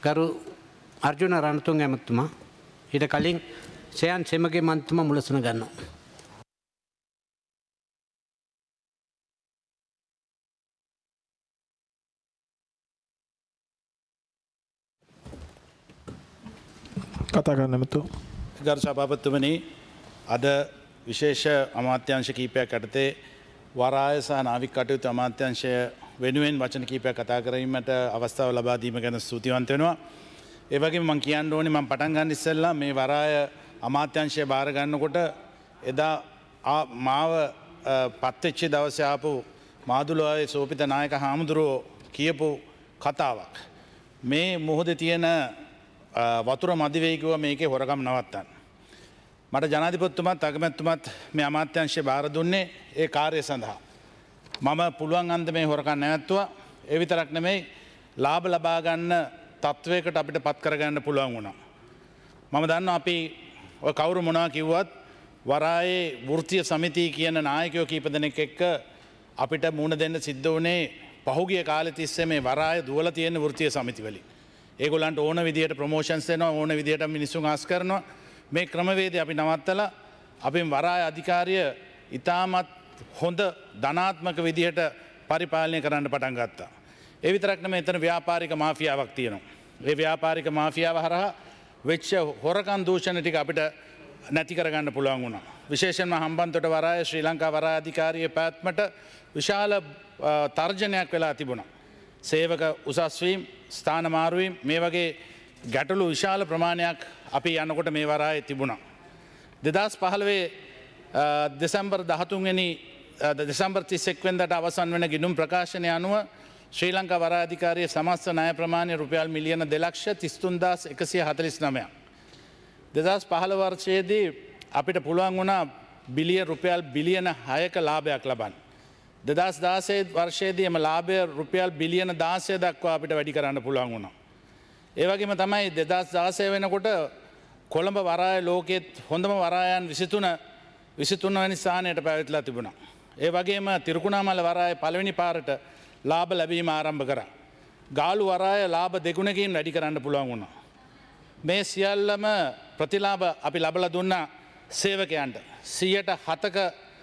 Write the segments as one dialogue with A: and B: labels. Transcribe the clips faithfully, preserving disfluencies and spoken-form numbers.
A: ගරු අර්ජුන රණතුංග ඇමතුමා ඊට කලින් ෂයන් සෙමගේ මන්තුමා මුලසුන ගන්නවා.
B: කතා කරන්න ඇමතු.
C: ගරු සභාපතිතුමනි අද විශේෂ අමාත්‍යංශ කීපයක් යටතේ වරාය සහ නාවික කටයුතු අමාත්‍යංශය වෙනුවෙන් වචන කීපයක් කතා කිරීමට අවස්ථාව ලබා දීම ගැන ස්තුතිවන්ත වෙනවා. ඒ වගේම මම කියන්න ඕනේ මම පටන් ගන්න ඉස්සෙල්ලා මේ වරාය අමාත්‍යංශය බාර ගන්නකොට එදා මාව පත්වෙච්ච දවසේ ආපු මාදුළුවේ සෝපිත නායක හාමුදුරුවෝ කියපු කතාවක්. මේ මොහොතේ තියෙන වතුර මදි වෙයි කිව්වා මේකේ හොරකම් නවත්තන්න. මට ජනාධිපතිතුමත් අගමැතිතුමත් මේ අමාත්‍යංශය බාර දුන්නේ ඒ කාර්යය සඳහා. මම පුළුවන් අන්දමේ හොරකම් නැවැත්තුවා. ඒ විතරක් නෙමෙයි ලාභ ලබා ගන්න තත්වයකට අපිට පත් කරගන්න පුළුවන් වුණා. මම දන්නවා අපි ඔය කවුරු මොනවා කිව්වත් වරායේ වෘත්තීය සමිතිය කියන නායකයෝ කීප දෙනෙක් එක්ක අපිට මුණ දෙන්න සිද්ධ වුණේ පහුගිය කාලෙ තිස්සේ මේ වරාය දුවලා තියෙන වෘත්තීය සමිති වලින්. ඒගොල්ලන්ට ඕන විදියට ප්‍රමෝෂන්ස් දෙනවා ඕන විදියට මිනිස්සුන් ආස් කරනවා. මේ ක්‍රමවේදය අපි නවත්තලා අපි වරාය අධිකාරිය ඉතාමත් හොඳ ධනාත්මක විදියට පරිපාලනය කරන්න පටන් ගත්තා. ඒ විතරක් නෙමෙයි එතන ව්‍යාපාරික මාෆියාවක් තියෙනවා. ඒ ව්‍යාපාරික මාෆියාව හරහා වෙච්ච හොරකම් දූෂණ ටික අපිට නැති කරගන්න පුළුවන් වුණා. විශේෂයෙන්ම හම්බන්තොට වරාය ශ්‍රී ලංකා වරාය අධිකාරියේ පැවැත්මට විශාල තර්ජනයක් වෙලා තිබුණා. සේවක උසස් වීම ස්ථාන මාරුවීම මේ වගේ ගැටලු විශාල ප්‍රමාණයක් අපි යනකොට මේ වරායේ තිබුණා. දෙදහස් පහළොවේ දෙසැම්බර් දහතුන් වෙනි දෙසැම්බර් තිස් එක් වෙනිදාට අවසන් වෙන ගිණුම් ප්‍රකාශනය අනුව ශ්‍රී ලංකා වරාය අධිකාරියේ සමස්ත ණය ප්‍රමාණය රුපියල් මිලියන දෙලක්ෂ තිස් තුන් හදාස් එකසිය හතළිස් නවයක්. දෙදහස් පහළොව වර්ෂයේදී අපිට පුළුවන් වුණා බිලියන රුපියල් බිලියන හයක ලාභයක් ලබන්න. දෙදහස් දාසය වර්ෂයේදී එම ලාභය රුපියල් බිලියන දාසය දක්වා අපිට වැඩි කරන්න පුළුවන් වුණා. ඒ වගේම තමයි දෙදහස් දාසය වෙනකොට කොළඹ වරාය ලෝකෙත් හොඳම වරායන් විසිතුන විසිතුන වැනි ස්ථානයට පැවැත්ලා තිබුණා. ඒ වගේම තිරුකුණාමල වරාය පළවෙනි පාරට ලාභ ලැබීම ආරම්භ කරා. ගාලු වරාය ලාභ දෙගුණකින් වැඩි කරන්න පුළුවන් වුණා. මේ සියල්ලම ප්‍රතිලාභ අපි ලබලා දුන්නා සේවකයන්ට. සියයට හතක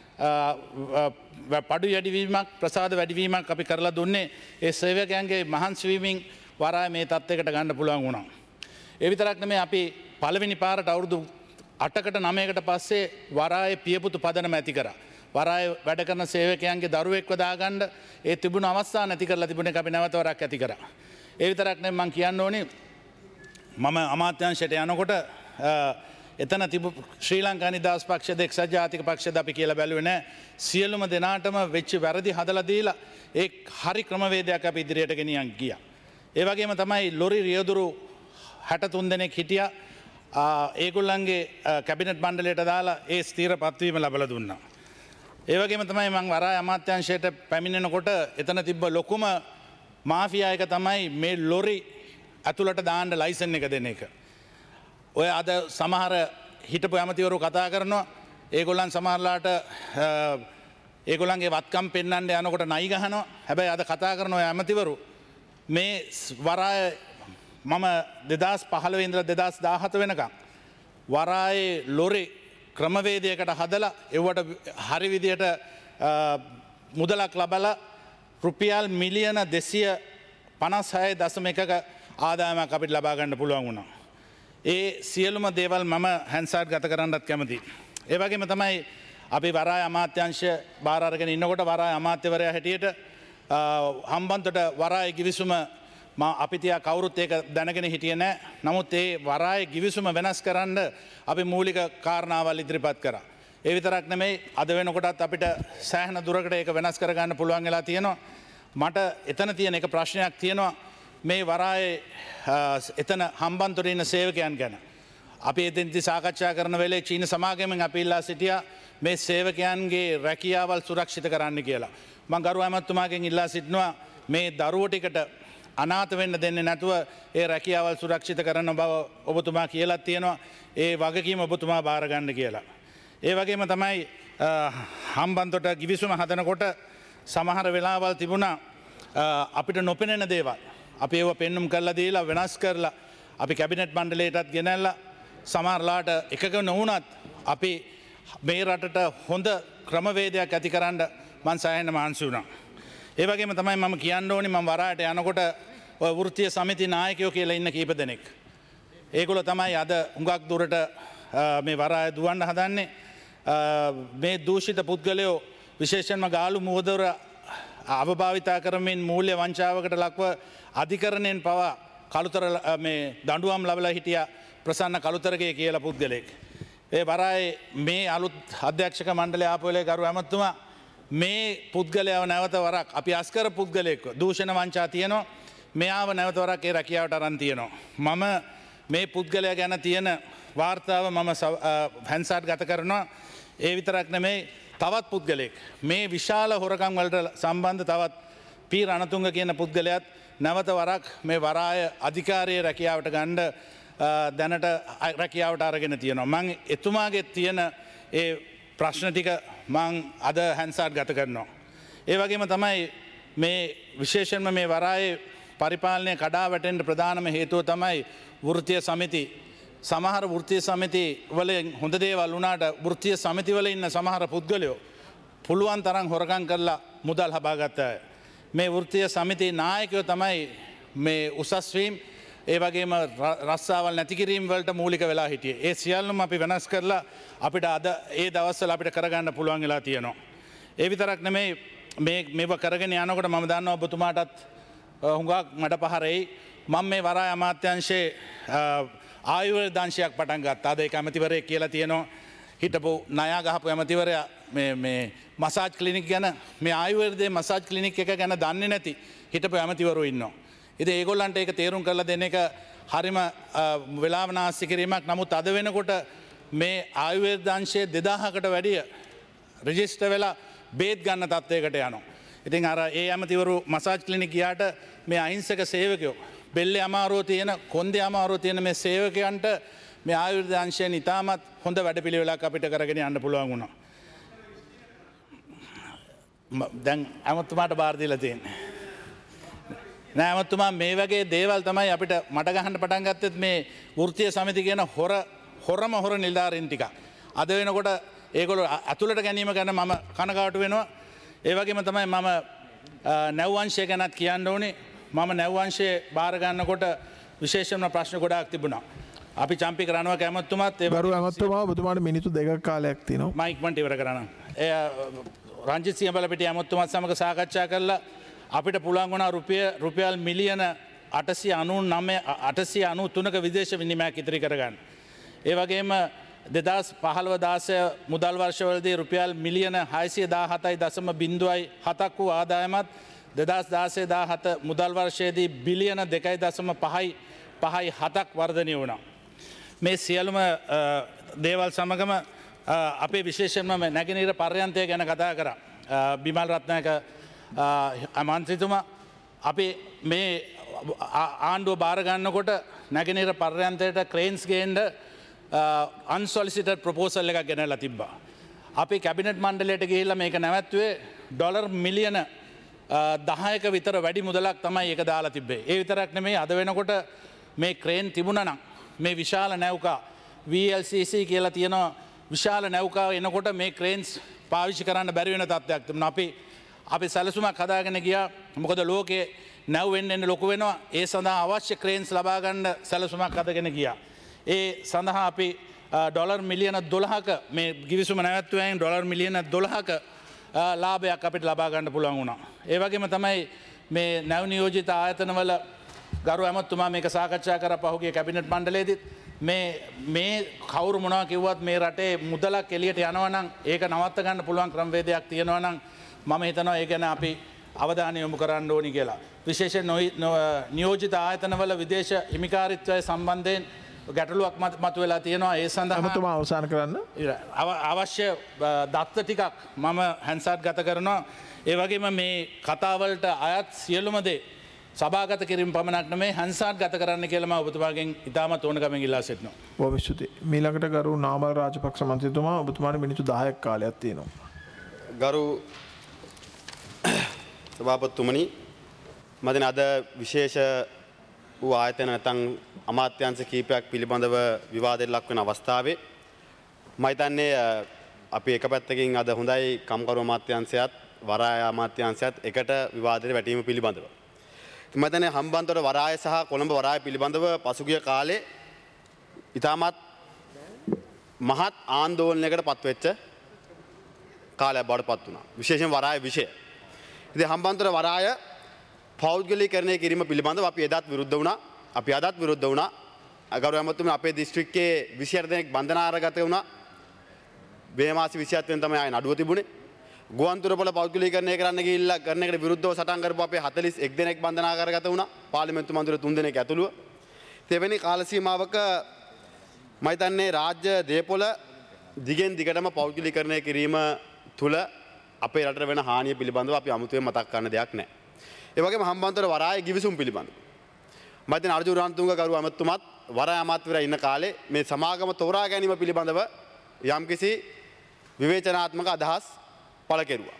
C: පඩු වැඩිවීමක් ප්‍රසාද වැඩිවීමක් අපි කරලා දුන්නේ ඒ සේවකයන්ගේ මහන්සිවීමෙන් වරාය මේ තත්ත්වයකට ගන්න පුළුවන් වුණා. ඒ විතරක් නෙමෙයි අපි පළවෙනි පාරට අවුරුදු අටකට නවයකට පස්සේ වරායේ පියපුතු පදනම ඇති කරා. වරාය වැඩ කරන සේවකයන්ගේ දරුවෙක්ව දාගන්න ඒ තිබුණු අවස්ථා නැති කරලා තිබුණ එක අපි නැවත වරක් ඇති කරා. ඒ විතරක් නෙමෙයි මම කියන්න ඕනේ මම අමාත්‍යාංශයට යනකොට එතන තිබු ශ්‍රී ලංකා නිදහස් පක්ෂද එක්සත් ජාතික පක්ෂද අපි කියලා බැලුවේ නැහැ. සියලුම දෙනාටම වෙච්ච වැරදි හදලා දීලා ඒ හරි ක්‍රමවේදයක් අපි ඉදිරියට ගෙනියන් ගියා. ඒ වගේම තමයි ලොරි රියදුරු හැට තුන් දෙනෙක් හිටියා. ඒගොල්ලන්ගේ කැබිනට් මණ්ඩලයට දාලා ඒ ස්ථීර පත්වීම ලබලා දුන්නා. ඒ වගේම තමයි මම වරාය අමාත්‍යාංශයට පැමිණෙනකොට එතන තිබ්බ ලොකුම මාෆියා එක තමයි මේ ලොරි ඇතුළට දාන්න ලයිසන් එක දෙන එක. ඔය අද සමහර හිටපු ඇමතිවරු කතා කරනවා ඒගොල්ලන් සමහරලාට ඒගොල්ලන්ගේ වත්කම් පෙන්වන්න යනකොට නයි ගහනවා. හැබැයි අද කතා කරන ඔය ඇමතිවරු මේ වරාය මම දෙදහස් පහළොව ඉඳලා දෙදහස් දාහත වෙනකම් වරායේ ලොරි ක්‍රමවේදයකට හදලා එවට හරි විදියට මුදලක් ලබලා රුපියල් මිලියන දෙසිය පනස් හය දශම එකක ආදායමක් අපිට ලබා ගන්න පුළුවන් වුණා. ඒ සියලුම දේවල් මම හැන්සාට් ගත කරන්නත් කැමතියි. ඒ වගේම තමයි අපි වරාය අමාත්‍යංශය බාර අරගෙන ඉන්නකොට වරාය අමාත්‍යවරයා හැටියට හම්බන්තොට වරාය ගිවිසුම අපි තියා කවුරුත් ඒක දැනගෙන හිටියේ නැහැ. නමුත් ඒ වරාය ගිවිසුම වෙනස් කරන්න අපි මූලික කාරණාවල් ඉදිරිපත් කරා. ඒ විතරක් නෙමෙයි අද වෙනකොටත් අපිට සෑහෙන දුරකට ඒක වෙනස් කරගන්න පුළුවන් වෙලා තියෙනවා. මට එතන තියෙන එක ප්‍රශ්නයක් තියෙනවා. මේ වරායේ එතන හම්බන්තොට ඉන්න සේවකයන් ගැන. අපි එතෙන්දි සාකච්ඡා කරන වෙලේ චීන සමාගමෙන් අපි ඉල්ලා සිටියා මේ සේවකයන්ගේ රැකියාවල් සුරක්ෂිත කරන්න කියලා. මම ගරු ඇමතුමාගෙන් ඉල්ලා සිටිනවා මේ දරුවෝ ටිකට අනාථ වෙන්න දෙන්නේ නැතුව ඒ රැකියාවල් සුරක්ෂිත කරන බව ඔබතුමා කියලා තියෙනවා. ඒ වගකීම ඔබතුමා බාර ගන්න කියලා. ඒ වගේම තමයි හම්බන්තොට ගිවිසුම හදනකොට සමහර වෙලාවල් තිබුණා අපිට නොපෙනෙන දේවල්. අපි ඒව පෙන්නුම් කරලා දීලා වෙනස් කරලා අපි කැබිනට් මණ්ඩලයටත් ගෙනල්ලා සමහරලාට එකක නොවුනත් අපි මේ රටට හොඳ ක්‍රමවේදයක් ඇති කරන්න මං සෑහෙන මහන්සි වුණා. ඒ වගේම තමයි මම කියන්න ඕනේ මම වරායට යනකොට ඔය වෘත්තීය සමිති නායකයෝ කියලා ඉන්න කීප දෙනෙක්. ඒගොල්ලෝ තමයි අද හුඟක් දුරට මේ වරාය දුවන්න හදන්නේ. මේ දූෂිත පුද්ගලයෝ විශේෂයෙන්ම ගාලු මුවදොර අවභාවිතා කරමින් මූල්‍ය වංචාවකට ලක්ව අධිකරණයෙන් පවා කළුතර මේ දඬුවම් ලබලා හිටියා ප්‍රසන්න කළුතරගේ කියලා පුද්ගලයෙක්. ඒ වරායේ මේ අලුත් අධ්‍යක්ෂක මණ්ඩලය ආපු වෙලේ ගරු ඇමතුමා මේ පුද්ගලයාව නැවත වරක් අපි අස්කර පුද්ගලයෙක්ව දූෂණ වංචා තියෙනවා මෙයාව නැවත වරක් ඒ රැකියාවට අරන් තියෙනවා. මම මේ පුද්ගලයා ගැන තියෙන වාර්තාව මම හැන්සාට් ගත කරනවා. ඒ විතරක් නෙමෙයි තවත් පුද්ගලයෙක් මේ විශාල හොරකම් වලට සම්බන්ධ තවත් පී රණතුංග කියන පුද්ගලයාත් නැවත වරක් මේ වරාය අධිකාරියේ රැකියාවට ගන්න දැනට රැකියාවට අරගෙන තියෙනවා. මං එතුමාගේ තියෙන ඒ ප්‍රශ්න ටික මං අද හැන්සාට් ගත කරනවා. ඒ වගේම තමයි මේ විශේෂයෙන්ම මේ වරායේ පරිපාලනය කඩා වැටෙන්න ප්‍රධානම හේතුව තමයි වෘත්තීය සමිති. සමහර වෘත්තීය සමිති වලින් හොඳ දේවල් වුණාට වෘත්තීය සමිති වල ඉන්න සමහර පුද්ගලයෝ පුළුවන් තරම් හොරකම් කරලා මුදල් හබා ගත්ත අය. මේ වෘත්තීය සමිති නායකයෝ තමයි මේ උසස් වීම ඒ වගේම රස්සාවල් නැති කිරීම වලට මූලික වෙලා හිටියේ. ඒ සියල්ලම අපි වෙනස් කරලා අපිට අද ඒ දවස්වල අපිට කරගන්න පුළුවන් වෙලා තියෙනවා. ඒ විතරක් නෙමෙයි මේ මේව කරගෙන යනකොට මම දන්නවා ඔබතුමාටත් හුඟක් මඩ පහරෙයි. මම මේ වරාය අමාත්‍යාංශයේ ආයුර්වේද අංශයක් පටන් ගත්තා. අද ඒක ඇමතිවරයෙක් කියලා තියෙනවා. හිටපු ණයා ගහපු ඇමතිවරයා මේ මේ මසාජ් ක්ලිනික් ගැන මේ ආයුර්වේදයේ මසාජ් ක්ලිනික් එක ගැන දන්නේ නැති හිටපු ඇමතිවරු ඉන්නවා. ඉතින් ඒගොල්ලන්ට ඒක තේරුම් කරලා දෙන එක හරිම වෙලාවනාස්ති කිරීමක්. නමුත් අද වෙනකොට මේ ආයුර්වේද අංශයේ දෙදාහකට වැඩිය රෙජිස්ටර් වෙලා බේත් ගන්න තත්ත්වයකට යනවා. ඉතින් අර ඒ ඇමතිවරු මසාජ් ක්ලිනික් ගියාට මේ අහිංසක සේවකයෝ බෙල්ලේ අමාරුව තියෙන කොන්දේ අමාරුව තියෙන මේ සේවකයන්ට මේ ආයුර්වේද අංශයෙන් ඉතාමත් හොඳ වැඩපිළිවෙලක් අපිට කරගෙන යන්න පුළුවන් වුණා. දැන් ඇමතුමාට බාර දීලා තියෙන්නේ. නෑ ඇමතුමා මේ වගේ දේවල් තමයි අපිට මට ගහන්න පටන් ගත්තෙත් මේ වෘත්තීය සමිති කියන හොර හොරම හොර නිලධාරීන් ටික. අද වෙනකොට ඒගොල්ලෝ අතුලට ගැනීම ගැන මම කනගාටු වෙනවා. ඒ වගේම තමයි මම නැව්වංශය ගැනත් කියන්න ඕනේ. මම නැව්වංශයේ බාර ගන්නකොට විශේෂයෙන්ම ප්‍රශ්න ගොඩාක් තිබුණා. අපි චම්පි කරනවා කැමතුමාත් ඒ
B: ගරු ඇමතුමා ඔබතුමාට මිනිත්තු දෙකක් කාලයක් තියෙනවා.
C: මම ඉක්මනට ඉවර කරනවා. එය රංජිත් සියඹලපිටිය ඇමතුමාත් සමග සාකච්ඡා කරලා අපිට පුළුවන් වුණා රුපියල් රුපියල් මිලියන අටසිය අනූ තුනක විදේශ විනිමයක් ඉතිරි කරගන්න. ඒ වගේම දෙදස් පහළව දාසය මුදල් වර්ෂවලදී රුපියල් මිලියන හයසිය දාහතයි දශම බිංදුවයි හතක් වූ ආදායමත් දෙදස් දාසේ දාහත මුදල් වර්ෂයේදී බිලියන දෙකයි දශම පහයි පහයි හතක් වර්ධනය වුණා. මේ සියලුම දේවල් සමගම අපේ විශේෂයෙන්ම නැගෙනහිර පර්යන්තය ගැන කතා කරා. බිමල් රත්නායක අමන්ත්‍රීතුමා අපි මේ ආණ්ඩුව බාරගන්නකොට නැගෙනහිර පර්යන්තයට ක්‍රේන්ස් ගේන්ඩ අන්සොලිසිටර් ප්‍රපෝසල් එකක් ගෙනල්ලා තිබ්බා. අපි කැබිනට් මණ්ඩලයට ගිහිල්ලා මේක නැවැත්තුවේ ඩොලර් මිලියන දහයක විතර වැඩි මුදලක් තමයි ඒක දාලා තිබ්බේ. ඒ විතරක් නෙමෙයි අද වෙනකොට මේ ක්‍රේන් තිබුණා නම් මේ විශාල නැව්කා වී එල් සී සී කියලා තියෙනවා විශාල නැව්කා එනකොට මේ ක්‍රේන්ස් පාවිච්චි කරන්න බැරි වෙන තත්ත්වයක් තිබුණා. අපි අපි සැලසුමක් හදාගෙන ගියා. මොකද ලෝකේ නැව් වෙන්න එන්න ලොකු වෙනවා. ඒ සඳහා අවශ්‍ය ක්‍රේන්ස් ලබා ගන්න සැලසුමක් හදාගෙන ගියා. ඒ සඳහා අපි ඩොලර් මිලියන දොළහක මේ ගිවිසුම නැවැත්තුවයෙන් ඩොලර් මිලියන දොළහක ලාභයක් අපිට ලබා ගන්න පුළුවන් වුණා. ඒ වගේම තමයි මේ නැව් නියෝජිත ආයතනවල ගරු ඇමතුමා මේක සාකච්ඡා කර පහුගිය කැබිනට් මණ්ඩලයේදීත් මේ මේ කවුරු මොනවා කිව්වත් මේ රටේ මුදලක් එළියට යනවා නම් ඒක නවත්ත ගන්න පුළුවන් ක්‍රමවේදයක් තියෙනවා නම් මම හිතනවා ඒ ගැන අපි අවධානය යොමු කරන්න ඕනි කියලා. විශේෂයෙන් නියෝජිත ආයතනවල විදේශ හිමිකාරීත්වය සම්බන්ධයෙන් ගැටලුවක් මතු වෙලා තියෙනවා. ඒ සඳහා
B: ඇමතුමා අවසන් කරන්න.
C: අවශ්‍ය දත්ත ටිකක් මම හැන්සාට් ගත කරනවා. ඒ වගේම මේ කතාවලට අයත් සියලුම දේ සභාගත කිරීම පමණක් නෙමෙයි හැන්සාට් ගත කරන්න කියලා මම ඔබතුමාගෙන් ඉතාමත් ඕනකමින් ඉල්ලා සිටිනවා.
B: බොහොම ස්තුතියි. මීළඟට ගරු නාමල් රාජපක්ෂ මන්ත්‍රීතුමා ඔබතුමාට මිනිත්තු දහයක් කාලයක් තියෙනවා.
D: ගරු සභාපතිතුමනි මදින අද විශේෂ වූ ආයතන නැත්නම් අමාත්‍යාංශ කීපයක් පිළිබඳව විවාදයට ලක් වෙන අවස්ථාවේ මම හිතන්නේ අපි එක පැත්තකින් අද හොඳයි කම්කරු අමාත්‍යාංශයත් වරාය අමාත්‍යාංශයත් එකට විවාදයට වැටීම පිළිබඳව. මම හිතන්නේ හම්බන්තොට වරාය සහ කොළඹ වරාය පිළිබඳව පසුගිය කාලේ ඉතාමත් මහත් ආందోලනයකට පත්වෙච්ච කාලයක් බවට පත් වුණා. විශේෂයෙන් වරාය විෂය. ඉතින් හම්බන්තොට වරාය පෞද්ගලීකරණය කිරීම පිළිබඳව අපි එදත් විරුද්ධ වුණා. අපි අදත් විරුද්ධ වුණා. ගෞරව ඇමතුමනි අපේ දිස්ත්‍රික්කයේ විසි අට දෙනෙක් බන්ධනාගත වුණා. වේමාසි විසි හත් වෙනි තමයි ආයේ නඩුව තිබුණේ. ගුවන්තොටුපළ පෞද්ගලීකරණය කරන්න ගිහිල්ලා කරන එකට විරුද්ධව සටන් කරපු අපේ හතළිස් එක් දෙනෙක් බන්ධනාගත වුණා. පාර්ලිමේන්තු මන්ත්‍රීවරු තුන් දෙනෙක් ඇතුළුව. තෙවැනි කාල සීමාවක මම හිතන්නේ රාජ්‍ය දේපොළ දිගෙන් දිගටම පෞද්ගලීකරණය කිරීම තුළ අපේ රටට වෙන හානිය පිළිබඳව අපි අමුතුවෙන් මතක් කරන්න දෙයක් නැහැ. ඒ වගේම හම්බන්තොට වරාය ගිවිසුම් පිළිබඳව මම හිතන්නේ අර්ජුන රණතුංග ගරු ඇමතුමත් වරාය අමාත්‍යවරයා ඉන්න කාලේ මේ සමාගම තෝරා ගැනීම පිළිබඳව යම්කිසි විවේචනාත්මක අදහස් පළ කෙරුවා.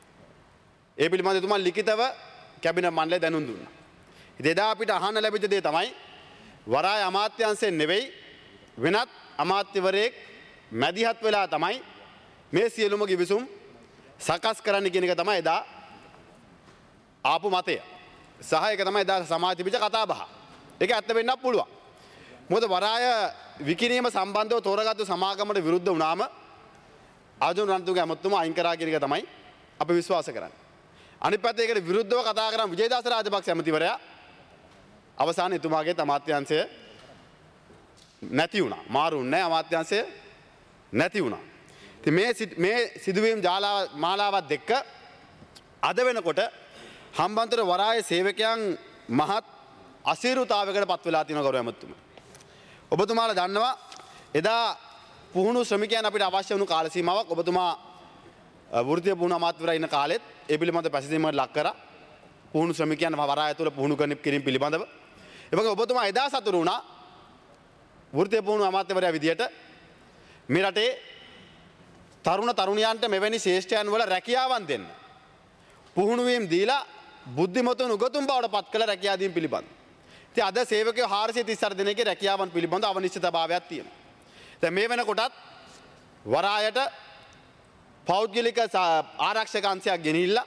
D: ඒ පිළිබඳව එතුමා ලිඛිතව කැබිනට් මණ්ඩලය දැනුම් දුන්නා. ඉතින් එදා අපිට අහන්න ලැබිච්ච දේ තමයි වරාය අමාත්‍යාංශයෙන් නෙවෙයි වෙනත් අමාත්‍යවරයෙක් මැදිහත් වෙලා තමයි මේ සියලුම ගිවිසුම් සකස් කරන්න කියන එක තමයි එදා ආපු මතය. සහ ඒක තමයි එදා සමාජ තිබිච්ච කතා බහ. ඒක ඇත්ත වෙන්නත් පුළුවන්. මොකද වරාය විකිණීම සම්බන්ධව තෝරාගත්තු සමාගමට විරුද්ධ වුණාම අර්ජුන රණතුංග ඇමතුමා අයින් කරා කියන එක තමයි අපි විශ්වාස කරන්නේ. අනිත් පැත්තේ ඒකට විරුද්ධව කතා කරන විජේදාස රාජපක්ෂ ඇමතිවරයා අවසානයේ එතුමාගේ අමාත්‍යාංශය නැති වුණා. මාරුන්නේ නැහැ අමාත්‍යාංශය නැති වුණා. ඉතින් මේ මේ සිදුවීම් ජාලා මාලාවත් එක්ක අද වෙනකොට හම්බන්තොට වරාය සේවකයන් මහත් අසීරුතාවයකට පත් වෙලා තියෙනවා ගෞරව ඇමතුමනි. ඔබතුමාලා දන්නවා එදා පුහුණු ශ්‍රමිකයන් අපිට අවශ්‍ය වුණු කාල සීමාවක් ඔබතුමා වෘත්තීය පුහුණු අමාත්‍යවරයා ඉන්න කාලෙත් ඒ පිළිබඳව පැසසීමකට ලක් කරා. පුහුණු ශ්‍රමිකයන් වරාය තුළ පුහුණු කිරීම පිළිබඳව. ඒ වගේ ඔබතුමා එදා සතුටු වුණා වෘත්තීය පුහුණු අමාත්‍යවරයා විදියට මේ රටේ තරුණ තරුණියන්ට මෙවැනි ශ්‍රේෂ්ඨයන් වල රැකියාවන් දෙන්න. පුහුණු වීම දීලා බුද්ධිමතුන් උගතුන් බවට පත් කළ රැකියාව දීම පිළිබඳ. ඉතින් අද සේවකයෝ හාරසිය තිස් අට දෙනෙක්ගේ රැකියාවන් පිළිබඳ අනිශ්චිතතාවයක් තියෙනවා. දැන් මේ වෙනකොටත් වරායට පෞද්ගලික ආරක්ෂක අංශයක් ගෙනහිල්ලා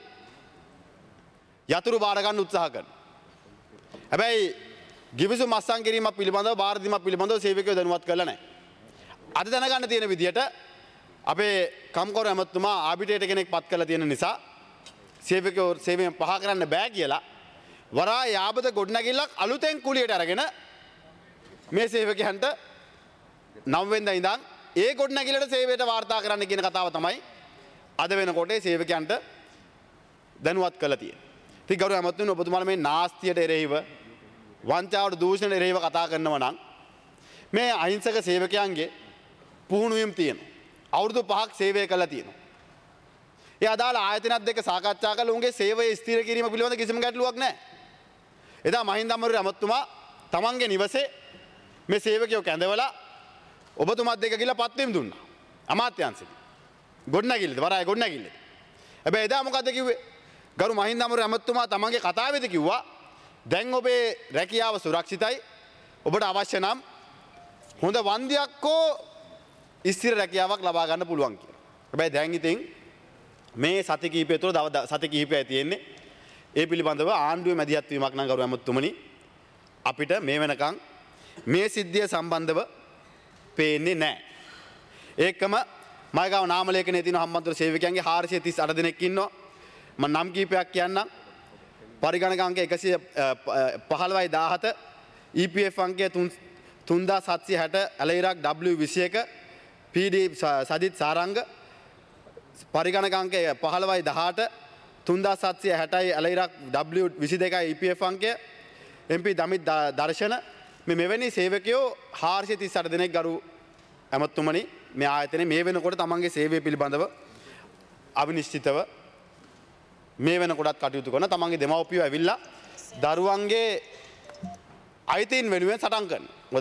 D: යතුරු බාර ගන්න උත්සාහ කරනවා. හැබැයි ගිවිසුම් අත්සන් කිරීමක් පිළිබඳව බාර දීමක් පිළිබඳව සේවකයෝ දැනුවත් කරලා නැහැ. අද දැනගන්න තියෙන විදිහට අපේ කම්කරු ඇමතුමා ආබිටේටර් කෙනෙක් පත් කරලා තියෙන නිසා සේවකයෝ සේවයෙන් පහ කරන්න බෑ කියලා වරාය යාබද ගොඩනැගිල්ලක් අලුතෙන් කුලියට අරගෙන මේ සේවකයන්ට නව වෙනිදා ඉඳන් ඒ ගොඩනැගිල්ලට සේවයට වාර්තා කරන්න කියන කතාව තමයි අද වෙනකොට සේවකයන්ට දැනුවත් කරලා තියෙන්නේ. ඉතින් ගෞරව ඇමතුමනි ඔබතුමාලා මේ නාස්තියට එරෙහිව වංචාවට දූෂණයට එරෙහිව කතා කරනවා නම් මේ අහිංසක සේවකයන්ගේ පුහුණුවීම් තියෙනවා. අවුරුදු පහක් සේවය කළා තියෙනවා. ඒ අදාළ ආයතනත් එක්ක සාකච්ඡා කරලා උන්ගේ සේවය ස්ථිර කිරීම පිළිබඳ කිසිම ගැටලුවක් නැහැ. එදා මහින්ද අමරවීර ඇමතුමා තමන්ගේ නිවසේ මේ සේවකයෝ කැඳවලා ඔබතුමාත් එක්ක ගිහලා පත්වීම් දුන්නා. අමාත්‍යාංශෙට. ගොඩනැගිල්ලද වරාය ගොඩනැගිල්ලද. හැබැයි එදා මොකද්ද කිව්වේ? ගරු මහින්ද අමරවීර ඇමතුමා තමන්ගේ කතාවේදී කිව්වා දැන් ඔබේ රැකියාව සුරක්ෂිතයි. ඔබට අවශ්‍ය නම් හොඳ වන්දියක් හෝ ස්ථිර රැකියාවක් ලබා ගන්න පුළුවන් කියලා. හැබැයි දැන් ඉතින් මේ සති කිහිපය තුළ සති කිහිපයයි තියෙන්නේ. ඒ පිළිබඳව ආණ්ඩුවේ මැදිහත් වීමක් නම් ගරු ඇමතුමනි අපිට මේ වෙනකන් මේ සිද්ධිය සම්බන්ධව පේන්නේ නැහැ. ඒකම මයිගාව නාම ලේඛනයේ තියෙන හම්බන්තොට සේවකයන්ගේ හාරසිය තිස් අට දෙනෙක් ඉන්නවා. මම නම් කීපයක් කියන්නම්. පරිගණක අංක එකසිය පහළොවයි දාහත E P F අංකය තුන්දාස් හත්සිය හැට ඇලයිරක් W විසි එක P D සජිත් සාරංග පරිගණක අංකය පහළොවයි දහඅට තුන්දාස් හත්සිය හැටයි ඇලයිරක් W විසි දෙකයි E P F අංකය M P Damith දර්ශන මේ මෙවැනි සේවකයෝ හාරසිය තිස් අට දෙනෙක් ගරු ඇමතුමනි මේ ආයතනයේ මේ වෙනකොට තමන්ගේ සේවය පිළිබඳව අවිනිශ්චිතව මේ වෙනකොටත් කටයුතු කරන තමන්ගේ දෙමව්පියෝ ඇවිල්ලා දරුවන්ගේ අයිතීන් වෙනුවෙන් සටන් කරනවා. මොකද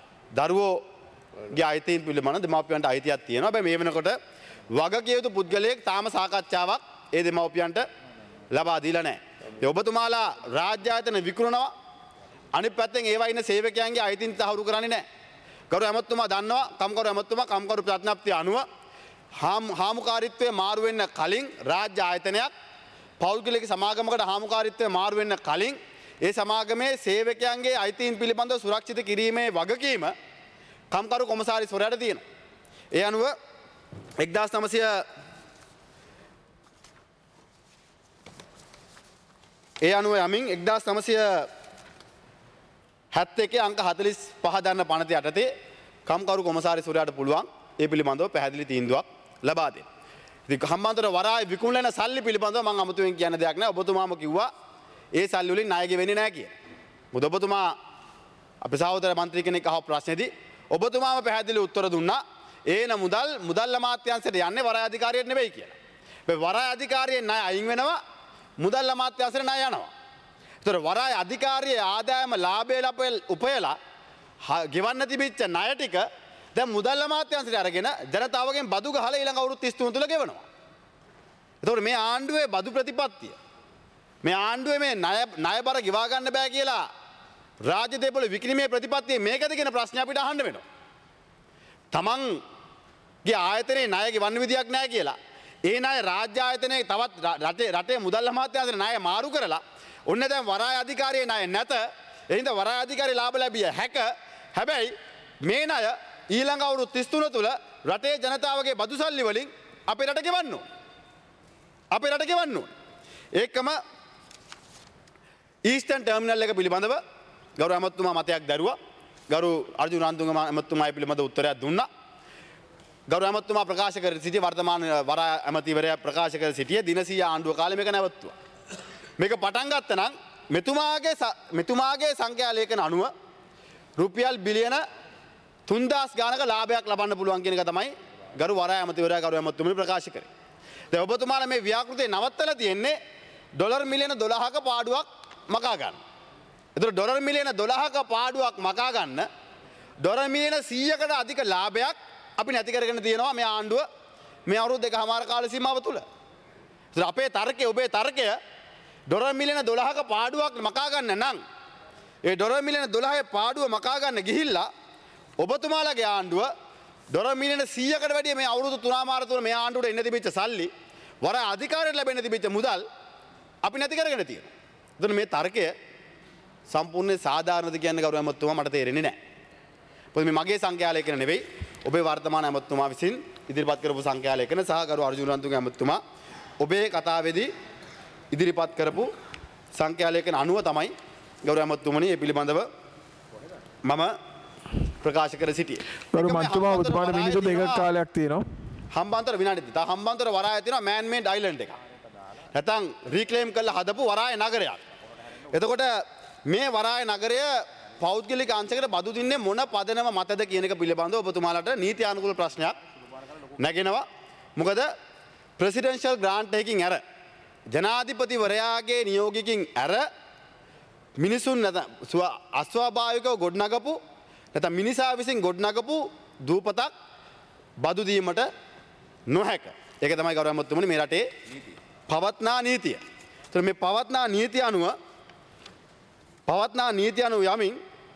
D: දරුවෝගේ අයිතීන් පිළිබඳ දෙමව්පියන්ට අයිතියක් තියෙනවා. හැබැයි මේ වෙනකොට වගකිය යුතු පුද්ගලයෙක් තාම සාකච්ඡාවක් ඒ දෙමව්පියන්ට ලබා දීලා නැහැ. ඔබතුමාලා රාජ්‍ය ආයතන විකුණනවා. අනිත් පැත්තෙන් ඒවා ඉන්න සේවකයන්ගේ අයිතීන් තහවුරු කරන්නේ නැහැ. ගරු ඇමතුමා දන්නවා කම්කරු ඇමතුමා කම්කරු ප්‍රඥප්තිය අනුව හාමුකාරීත්වයේ මාරු වෙන්න කලින් රාජ්‍ය ආයතනයක් පෞද්ගලික සමාගමකට හාමුකාරීත්වයේ මාරු වෙන්න කලින් ඒ සමාගමේ සේවකයන්ගේ අයිතීන් පිළිබඳව සුරක්ෂිත කිරීමේ වගකීම කම්කරු කොමසාරිස්වරයාට තියෙනවා. ඒ අනුව එක්දාස් නවසිය ඒ අනුව යමින් එක්දාස් නවසිය හැත්තෑ එකේ අංක හතළිස් පහ දන්න පනත යටතේ කම්කරු කොමසාරිස්වරයාට පුළුවන් ඒ පිළිබඳව පැහැදිලි තීන්දුවක් ලබා දෙන්න. ඉතින් හම්බන්තොට වරාය විකුණන සල්ලි පිළිබඳව මම අමුතුවෙන් කියන්න දෙයක් නැහැ. ඔබතුමාම කිව්වා ඒ සල්ලි වලින් ණය ගෙවෙන්නේ නැහැ කියලා. මොකද ඔබතුමා අපේ සහෝදර මන්ත්‍රී කෙනෙක් අහපු ප්‍රශ්නේදී ඔබතුමාම පැහැදිලි උත්තර දුන්නා ඒන මුදල් මුදල් අමාත්‍යාංශයට යන්නේ වරාය අධිකාරියට නෙවෙයි කියලා. මේ වරාය අධිකාරියෙන් ණය අයින් වෙනවා මුදල් අමාත්‍යාංශයට ණය යනවා. ඒතර වරාය අධිකාරියේ ආදායම ලාභය ලැබෙල් උපයලා ගෙවන්න තිබිච්ච ණය ටික දැන් මුදල් අමාත්‍යාංශයට අරගෙන ජනතාවගෙන් බදු ගහලා ඊළඟ අවුරුදු තිස් තුන තුල ගෙවනවා. ඒතකොට මේ ආණ්ඩුවේ බදු ප්‍රතිපත්තිය මේ ආණ්ඩුවේ මේ ණය ණයබර ගෙවා ගන්න බෑ කියලා රාජ්‍ය දේපොළ විකිණීමේ ප්‍රතිපත්තිය මේකද කියන ප්‍රශ්න අපිට අහන්න වෙනවා. තමන්ගේ ආයතනයේ ණය ගෙවන්න විදියක් නැහැ කියලා. ඒ ණය රාජ්‍ය ආයතනයේ තවත් රටේ රටේ මුදල් අමාත්‍යාංශයට ණය මාරු කරලා ඔන්න දැන් වරාය අධිකාරියේ ණය නැත. ඒ හින්දා වරාය අධිකාරිය ලාභ ලැබිය හැක. හැබැයි මේ ණය ඊළඟ අවුරුදු තිස් තුන තුල රටේ ජනතාවගේ බදු සල්ලි වලින් අපේ රට ගෙවන්න ඕන. අපේ රට ගෙවන්න ඕන. ඒකම ඊස්ටර්න් ටර්මිනල් එක පිළිබඳව ගරු ඇමතුමා මතයක් දැරුවා. ගරු අර්ජුන රන්තුංග ඇමතුමා පිළිබඳව උත්තරයක් දුන්නා. ගරු ඇමතුමා ප්‍රකාශ කර සිටි වර්තමාන වරාය ඇමතිවරයා ප්‍රකාශ කර සිටියේ දිනසීය ආණ්ඩුව කාලේ මේක නැවතුවා. මේක පටන් ගත්ත නම් මෙතුමාගේ මෙතුමාගේ සංඛ්‍යා ලේඛන අනුව රුපියල් බිලියන තුන්දාස් ගානක ලාභයක් ලබන්න පුළුවන් කියන එක තමයි ගරු වරාය ඇමතිවරයා ගරු ඇමතුමනි ප්‍රකාශ කරේ. දැන් ඔබතුමාලා මේ ව්‍යාකෘතිය නවත්තලා තියෙන්නේ ඩොලර් මිලියන දොළහක පාඩුවක් මකා ගන්න. ඒතර ඩොලර් මිලියන දොළහක පාඩුවක් මකා ගන්න ඩොලර් මිලියන සීයකට අධික ලාභයක් අපි නැති කරගෙන තියෙනවා මේ ආණ්ඩුව මේ අවුරුදු දෙකමාර කාල සීමාව තුල. ඒතර අපේ තර්කය ඔබේ තර්කය ඩොලර් මිලියන දොළහක පාඩුවක් මකා ගන්න නම් ඒ ඩොලර් මිලියන දොළහේ පාඩුව මකා ගන්න ගිහිල්ලා ඔබතුමාලගේ ආණ්ඩුව ඩොලර් මිලියන සීයකට වැඩිය මේ අවුරුදු තුනමාර තුල මේ ආණ්ඩුවට එන්න තිබිච්ච සල්ලි වරාය අධිකාරියට ලැබෙන්න තිබිච්ච මුදල් අපි නැති කරගෙන තියෙනවා. එතන මේ තර්කය සම්පූර්ණ සාධාරණද කියන්නේ ගරු ඇමතුමා මට තේරෙන්නේ නැහැ. මොකද මේ මගේ සංඛ්‍යා ලේඛන නෙවෙයි ඔබේ වර්තමාන ඇමතුමා විසින් ඉදිරිපත් කරපු සංඛ්‍යා ලේඛන සහ ගරු අර්ජුන රන්තුංග ඇමතුමා ඔබේ කතාවේදී ඉදිරිපත් කරපු සංඛ්‍යා ලේඛන අනුව තමයි ගරු ඇමතුමනි මේ පිළිබඳව මම ප්‍රකාශ කර සිටියේ.
B: ගරු මන්තුමා ඔබතුමාට මිනිත්තු දෙකක කාලයක් තියෙනවා.
D: හම්බන්තොට විනාඩි දෙකක්. හම්බන්තොට වරාය තියෙනවා මෑන් මේඩ් අයිලන්ඩ් එකක්. නැත්නම් රීක්ලේම් කරලා හදපු වරාය නගරයක්. එතකොට මේ වරාය නගරය පෞද්ගලික අංශයකට බදු දින්නේ මොන පදනම මතද කියන එක පිළිබඳව ඔබතුමාලට නීති අනුකූල ප්‍රශ්නයක් නැගෙනවා. මොකද ප්‍රෙසිඩෙන්ෂල් ග්‍රාන්ට් එකකින් අර ජනාධිපතිවරයාගේ නියෝගයකින් අර මිනිසුන් නැත්නම් අස්වාභාවිකව ගොඩනගපු නැත්නම් මිනිසා විසින් ගොඩනගපු දූපතක් බදු දීමට නොහැක. ඒක තමයි ගෞරව ඇමතුමනි මේ රටේ පවත්නා නීතිය. ඒතර මේ පවත්නා නීතිය අනුව පවත්නා නීතිය අනුව යමින්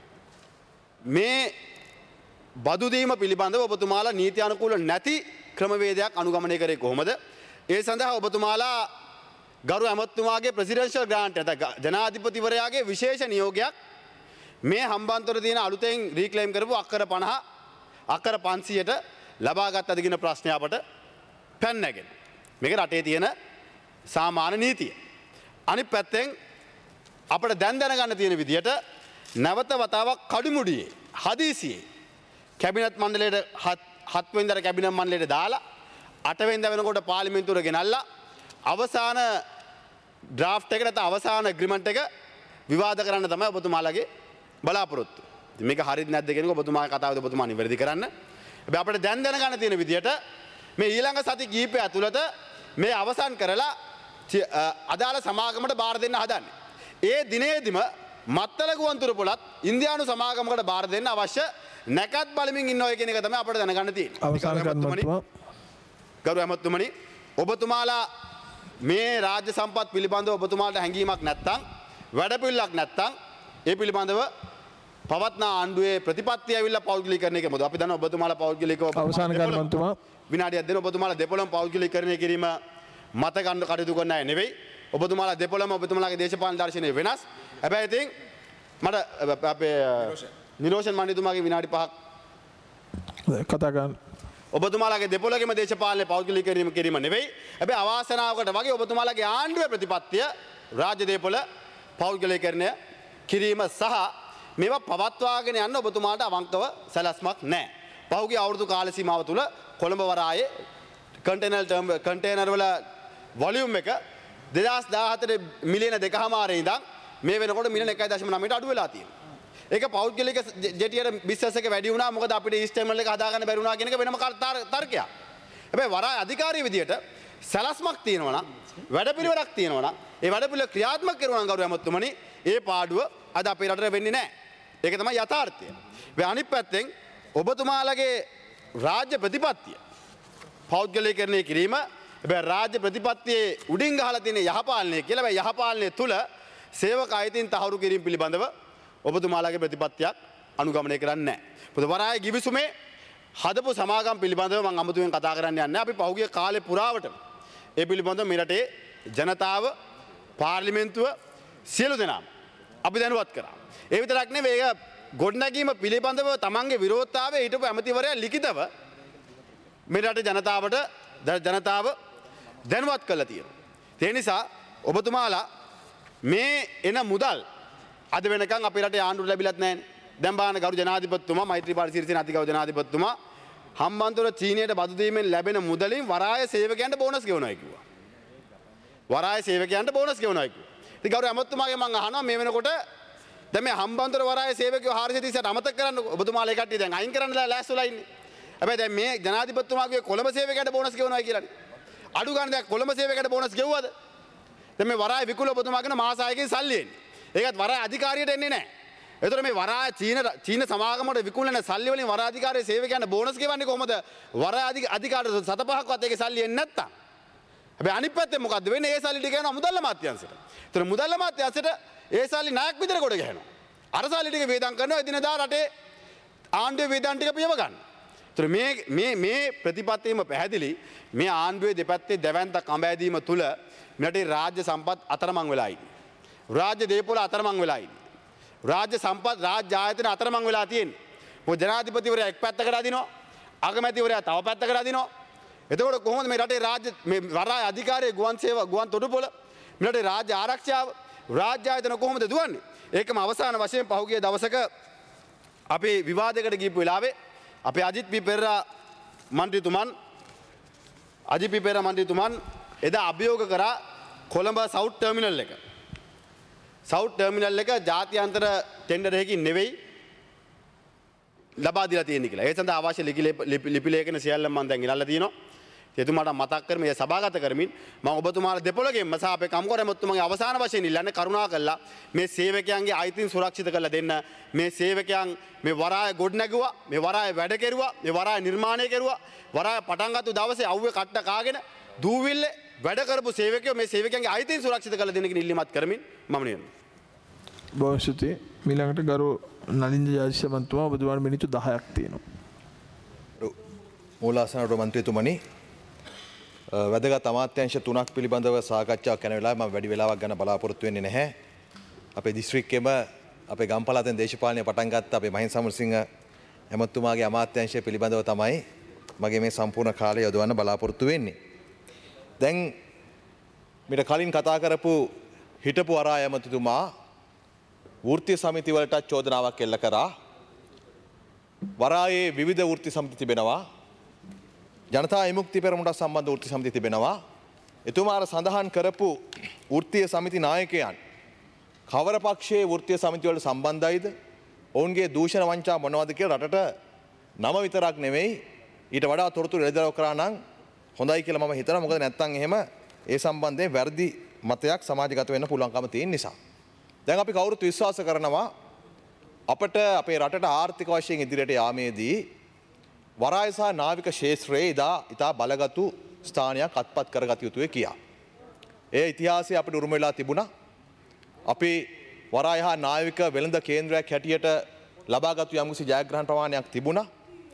D: මේ බදු දීම පිළිබඳව ඔබතුමාලා නීති අනුකූල නැති ක්‍රමවේදයක් අනුගමනය කරේ කොහොමද? ඒ සඳහා ඔබතුමාලා ගරු ඇමතුමාගේ ප්‍රෙසිඩෙන්ෂල් ග්‍රාන්ට් එක ජනාධිපතිවරයාගේ විශේෂ නියෝගයක් මේ හම්බන්තොට තියෙන අලුතෙන් රීක්ලේම් කරපු අක්කර පනහ අක්කර පන්සියයට ලබා ගත්තද කියන ප්‍රශ්නය අපට පැන නැගෙන. මේක රටේ තියෙන සාමාන්‍ය නීතිය. අනිත් පැත්තෙන් අපිට දැන් දැනගන්න තියෙන විදිහට නැවත වතාවක් කඩුමුඩියේ හදිසියේ කැබිනට් මණ්ඩලයට හත් වෙනිදාට කැබිනට් මණ්ඩලයට දාලා අට වෙනිදා වෙනකොට පාර්ලිමේන්තුවට ගෙනල්ලා අවසාන ඩ්‍රාෆ්ට් එකට නැත්නම් අවසාන ඇග්‍රීමන්ට් එක විවාද කරන්න තමයි ඔබතුමාලගේ බලාපොරොත්තු. ඉතින් මේක හරිද නැද්ද කියන එක ඔබතුමාගේ කතාවද ඔබතුමා නිවැරදි කරන්න. හැබැයි අපිට දැන් දැනගන්න තියෙන විදිහට මේ ඊළඟ සති කිහිපය ඇතුළත මේ අවසන් කරලා අදාළ සමාගමකට බාර දෙන්න හදන්නේ. ඒ දිනේදිම මත්තල ගුවන්තොට පොළත් ඉන්දියානු සමාගමකට බාර දෙන්න අවශ්‍ය නැකත් බලමින් ඉන්නවා කියන එක තමයි අපිට දැනගන්න තියෙන්නේ.
B: අවසන් කරනවා.
D: ගරු ඇමතුමනි ඔබතුමාලා මේ රාජ්‍ය සම්පත් පිළිබඳව ඔබතුමාට හැඟීමක් නැත්තම් වැඩපිළිවෙලක් නැත්තම් ඒ පිළිබඳව පවත්නා ආණ්ඩුවේ ප්‍රතිපත්තිය ඇවිල්ලා පෞද්ගලීකරණය කරමු. අපි දන්නවා ඔබතුමාලා පෞද්ගලිකව
B: අවසාන ගන්න මන්තුමා
D: විනාඩියක් දෙන්න ඔබතුමාලා දෙපොළම පෞද්ගලීකරණය කිරීම මත ගන්න කටයුතු කරන අය නෙවෙයි. ඔබතුමාලා දෙපොළම ඔබතුමාලාගේ දේශපාලන දර්ශනය වෙනස්. හැබැයි ඉතින් මට අපේ නිරෝෂන් මණ්ඩිතුමාගේ විනාඩි පහක්
B: කතා ගන්න.
D: ඔබතුමාලාගේ දෙපොළගේම දේශපාලන පෞද්ගලීකරණය කිරීම නෙවෙයි. හැබැයි අවාසනාවකට වගේ ඔබතුමාලාගේ ආණ්ඩුවේ ප්‍රතිපත්තිය රාජ්‍ය දේපොළ පෞද්ගලීකරණය කිරීම සහ මේවා පවත්වාගෙන යන්න ඔබතුමාට අවංකව සැලැස්මක් නැහැ. පහුගිය අවුරුදු කාල සීමාව තුළ කොළඹ වරායේ කන්ටේනර් ටර්ම් කන්ටේනර් වල වොලියුම් එක දෙදාස් දාහතර මිලියන දෙකමාරේ ඉඳන් මේ වෙනකොට මිලියන එකයි දශම නවයට අඩු වෙලා තියෙනවා. ඒක පෞද්ගලික ජෙටියට බිස්නස් එක වැඩි වුණා. මොකද අපිට ඊස්ට් ටර්මිනල් එක හදාගන්න බැරි වුණා කියන එක වෙනම තර්කයක්. හැබැයි වරාය අධිකාරිය විදියට සැලැස්මක් තියෙනවා නම් වැඩපිළිවෙලක් තියෙනවා නම් ඒ වැඩපිළිවෙල ක්‍රියාත්මක කරනවා නම් ගෞරව ඇමතුමනි ඒ පාඩුව අද අපේ රටට වෙන්නේ නැහැ. ඒක තමයි යථාර්ථය. මේ අනිත් පැත්තෙන් ඔබතුමාලගේ රාජ්‍ය ප්‍රතිපත්තිය පෞද්ගලීකරණය කිරීම හැබැයි රාජ්‍ය ප්‍රතිපත්තියේ උඩින් ගහලා තියෙන යහපාලනය කියලා. හැබැයි යහපාලනය තුල සේවක අයිතීන් තහවුරු කිරීම පිළිබඳව ඔබතුමාලගේ ප්‍රතිපත්තියක් අනුගමනය කරන්නේ නැහැ. පොත වරායේ ගිවිසුමේ හදපු සමාගම් පිළිබඳව මම අමුතුවෙන් කතා කරන්න යන්නේ. අපි පහුගිය කාලේ පුරාවට ඒ පිළිබඳව මේ රටේ ජනතාව පාර්ලිමේන්තුව සියලු දෙනාම අපි දැනුවත් කරා. ඒ විතරක් නෙවෙයි ඒක ගොඩනැගීම පිළිබඳව තමන්ගේ විරෝධතාවය හිටපු ඇමතිවරයා ලිඛිතව මේ රටේ ජනතාවට ජනතාව දැනුවත් කළා තියෙනවා. ඒ නිසා ඔබතුමාලා මේ එන මුදල් අද වෙනකන් අපේ රටේ ආණ්ඩුවට ලැබිලත් නැහැ. දැන් බලන්න ගරු ජනාධිපතිතුමා මෛත්‍රීපාල සිරිසේන අතිගෞරව ජනාධිපතිතුමා හම්බන්තොට චීනයට බදු දීමෙන් ලැබෙන මුදලින් වරාය සේවකයන්ට බෝනස් ගෙවනවා කිව්වා. වරාය සේවකයන්ට බෝනස් ගෙවනවා කිව්වා. ඉතින් ගෞරව ඇමතුමාගෙන් මම අහනවා මේ වෙනකොට දැන් මේ හම්බන්තොට වරාය සේවකයෝ හාරසිය තිස්සට අමතක කරන්න ඔබතුමාලා ඒ කට්ටිය දැන් අයින් කරන්න ලෑස්තිලා ඉන්නේ. හැබැයි දැන් මේ ජනාධිපතිතුමාගේ කොළඹ සේවකයන්ට බෝනස් ගෙවනවා කියලානේ. අඩු ගන්න දැන් කොළඹ සේවකයන්ට බෝනස් ගෙවුවද? දැන් මේ වරාය විකුල ඔබතුමාගෙන මාස හයකින් සල්ලි එන්නේ. ඒකත් වරාය අධිකාරියට එන්නේ නැහැ. එතකොට මේ වරාය චීන චීන සමාගමට විකුණන සල්ලි වලින් වරාය අධිකාරියේ සේවකයන්ට බෝනස් ගෙවන්නේ කොහොමද? වරාය අධිකාරියට සත පහක්වත් ඒකේ සල්ලි එන්නේ නැත්තම්. හැබැයි අනිත් පැත්තෙන් මොකද්ද වෙන්නේ? ඒ සල්ලි ටික යනවා මුදල් අමාත්‍යාංශයට. ඒතර මුදල් අමාත්‍යාංශයට ඒ සල්ලි ණයක් විතර කොට ගහනවා. අර සල්ලි ටික වේදම් කරනවා එදිනදා රටේ ආණ්ඩුවේ වේදම් ටික පියව ගන්න. ඒතර මේ මේ මේ ප්‍රතිපත්තියම පැහැදිලි. මේ ආණ්ඩුවේ දෙපැත්තේ දැවැන්ත කඹ තුල මෙරටේ රාජ්‍ය සම්පත් අතරමං වෙලා ඉන්නේ. රාජ්‍ය දේපොළ අතරමං වෙලා ඉන්නේ. රාජ්‍ය සම්පත් රාජ්‍ය ආයතන අතරමං වෙලා තියෙන්නේ. මොකද ජනාධිපතිවරයා එක් පැත්තකට අදිනවා. අගමැතිවරයා තව පැත්තකට අදිනවා. එතකොට කොහොමද මේ රටේ රාජ්‍ය මේ වරාය අධිකාරියේ ගුවන් සේවා ගුවන් තොටුපොළ මේ රටේ රාජ්‍ය ආරක්ෂාව රාජ්‍ය ආයතන කොහොමද දුවන්නේ? ඒකම අවසාන වශයෙන් පහුගිය දවසක අපේ විවාදයකට ගිහපු වෙලාවේ අපේ අජිත් පී පෙරේරා මන්ත්‍රීතුමන් අජිත් පී පෙරේරා මන්ත්‍රීතුමන් එදා අභියෝග කරා කොළඹ සවුත් ටර්මිනල් එක. සවුත් ටර්මිනල් එක ජාත්‍යන්තර ටෙන්ඩර් එකකින් නෙවෙයි ලබා දීලා තියෙන්නේ කියලා. ඒ සඳහා අවශ්‍ය ලිපි ලේඛන සියල්ල මම දැන් ඉලල්ලා තියෙනවා. එතුමාට මතක් කරමින් ඒ සභාගත කරමින් මම ඔබතුමාලා දෙපොළගෙන්ම සහ අපේ කම්කරු ඇමතුමාගේ අවසාන වශයෙන් ඉල්ලන්නේ කරුණා කළා මේ සේවකයන්ගේ අයිතීන් සුරක්ෂිත කරලා දෙන්න. මේ සේවකයන් මේ වරාය ගොඩ නැගුවා, මේ වරාය වැඩ කෙරුවා, මේ වරාය නිර්මාණය කෙරුවා, වරාය පටන් ගත්ත දවසේ අවුවේ කට්ට කාගෙන දූවිල්ලේ වැඩ කරපු සේවකයෝ මේ සේවකයන්ගේ අයිතීන් සුරක්ෂිත කරලා දෙන්න කියන ඉල්ලීමත් කරමින් මම නියම.
B: බොහොම ස්තුතියි. මීළඟට ගරු නලින්ද ජාතික මන්ත්‍රීතුමා ඔබතුමාට මිනිත්තු දහයක් තියෙනවා.
E: මූලාසන මන්ත්‍රීතුමනි වැදගත් අමාත්‍යාංශ තුනක් පිළිබඳව සාකච්ඡාවක් කරන වෙලාවේ මම වැඩි වෙලාවක් ගන්න බලාපොරොත්තු වෙන්නේ නැහැ. අපේ දිස්ත්‍රික්කෙම අපේ ගම්පළාතෙන් දේශපාලනය පටන් ගත්ත අපේ මහින්ද සමරසිංහ ඇමතුමාගේ අමාත්‍යාංශය පිළිබඳව තමයි මගේ මේ සම්පූර්ණ කාලය යොදවන්න බලාපොරොත්තු වෙන්නේ. දැන් මීට කලින් කතා කරපු හිටපු වරාය ඇමතිතුමා වෘත්තීය සමිති වලට චෝදනාවක් එල්ල කරා. වරායේ විවිධ වෘත්තීය සමිති තිබෙනවා. ජනතා විමුක්ති පෙරමුණට සම්බන්ධ වෘත්තීය සමිති තිබෙනවා. එතුමාර සඳහන් කරපු වෘත්තීය සමිති නායකයන් කවර පක්ෂයේ වෘත්තීය සමිති වලට සම්බන්ධයිද? ඔවුන්ගේ දූෂණ වංචා මොනවද කියලා රටට නම විතරක් නෙමෙයි ඊට වඩා තොරතුරු එළිදරව් කරා නම් හොඳයි කියලා මම හිතනවා. මොකද නැත්තම් එහෙම ඒ සම්බන්ධයෙන් වැරදි මතයක් සමාජගත වෙන්න පුළුවන්කම තියෙන නිසා. දැන් අපි කවුරුත් විශ්වාස කරනවා අපට අපේ රටට ආර්ථික වශයෙන් ඉදිරියට යාමේදී වරාය සහ නාවික ශේත්‍රයේ ඉදා ඉතා බලගතු ස්ථානයක් අත්පත් කරගත යුතුය කියා. ඒ ඉතිහාසය අපිට උරුම වෙලා තිබුණා. අපි වරාය හා නාවික වෙළඳ කේන්ද්‍රයක් හැටියට ලබාගත්තු යම්කිසි ජයග්‍රහණ ප්‍රමාණයක් තිබුණා.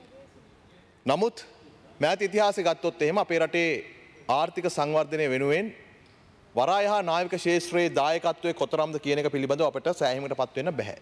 E: නමුත් මෑත ඉතිහාසය ගත්තොත් එහෙම අපේ රටේ ආර්ථික සංවර්ධනය වෙනුවෙන් වරාය හා නාවික ශේෂ්ත්‍රයේ දායකත්වයේ කොතරම්ද කියන එක පිළිබඳව අපිට සෑහීමකටපත් වෙන්න බෑ.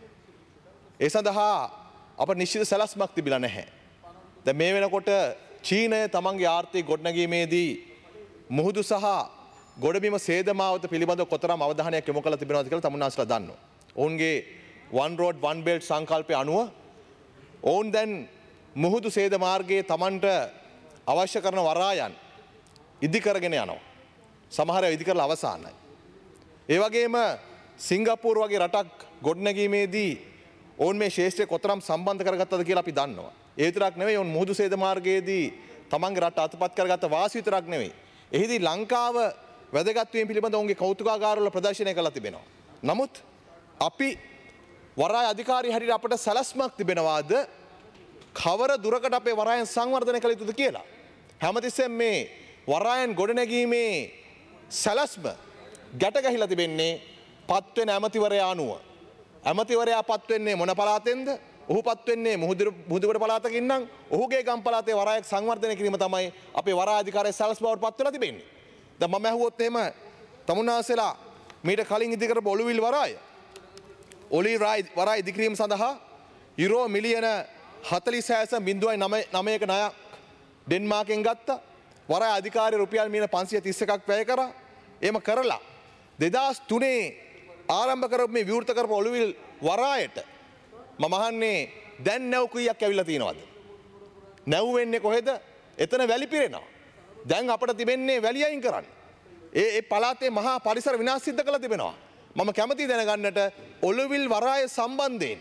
E: ඒ සඳහා අප නිශ්චිත සැලැස්මක් තිබිලා නැහැ. දැන් මේ වෙනකොට චීනය තමන්ගේ ආර්ථික ගොඩනැගීමේදී මුහුදු සහ ගොඩබිම සේදමාවත පිළිබඳව කොතරම් අවධානයක් යොමු කරලා තිබෙනවද කියලා තමුන්නාස්ලා දන්නවා. ඔවුන්ගේ one road one belt සංකල්පය අනුව ඔවුන් දැන් මුහුදු සේද මාර්ගයේ තමන්ට අවශ්‍ය කරන වරායන් ඉදි කරගෙන යනවා. සමහර ඒවා ඉදි කරලා අවසానයි. ඒ වගේම සිංගප්පූරු වගේ රටක් ගොඩනැගීමේදී ඔවුන් මේ ශේෂ්ත්‍රය කොතරම් සම්බන්ධ කරගත්තද කියලා අපි දන්නවා. ඒ විතරක් නෙවෙයි ඔවුන් මුහුදු සේද මාර්ගයේදී තමන්ගේ රට අතපත් කරගත්ත වාසි විතරක් නෙවෙයි. එහිදී ලංකාව වැදගත් වීම පිළිබඳ ඔවුන්ගේ කෞතුකාගාරවල ප්‍රදර්ශනය කරලා තිබෙනවා. නමුත් අපි වරාය අධිකාරී හැටියට අපට සැලැස්මක් තිබෙනවාද කවර දුරකට අපේ වරායන් සංවර්ධනය කළ යුතුද කියලා. හැමතිස්සෙම මේ වරායන් ගොඩනැගීමේ සැලැස්ම ගැට ගැහිලා තිබෙන්නේ පත්වෙන ඇමතිවරයා අනුව. ඇමතිවරයා පත්වෙන්නේ මොන පළාතෙන්ද? ඔහු පත්වෙන්නේ මුහුදුබඩ පළාතකින් නම් ඔහුගේ ගම් පළාතේ වරායක් සංවර්ධනය කිරීම තමයි අපේ වරාය අධිකාරියේ සැලැස්ම බවට පත් වෙලා තිබෙන්නේ. දැන් මම අහුවොත් එහෙම තමුන්නාසලා මීට කලින් ඉදි කරපු ඔළුවිල් වරාය ඔලිව් වරාය ඉදි කිරීම සඳහා යුරෝ මිලියන හතළිස් හය දශමික නවයක ණයක් ඩෙන්මාර්කෙන් ගත්තා. වරාය අධිකාරිය රුපියල් මිලියන පන්සිය තිස් එකක් වැය කරා. එහෙම කරලා දෙදහස් තුනේ ආරම්භ කරපු මේ විවෘත කරපු ඔළුවිල් වරායට මම අහන්නේ දැන් නැව් කීයක් ඇවිල්ලා තියෙනවද? නැව් වෙන්නේ කොහෙද? එතන වැලි පිරෙනවා. දැන් අපිට තිබෙන්නේ වැලි අයින් කරන්න. ඒ ඒ පළාතේ මහා පරිසර විනාශ සිද්ධ කරලා තිබෙනවා. මම කැමතියි දැනගන්නට ඔළුවිල් වරාය සම්බන්ධයෙන්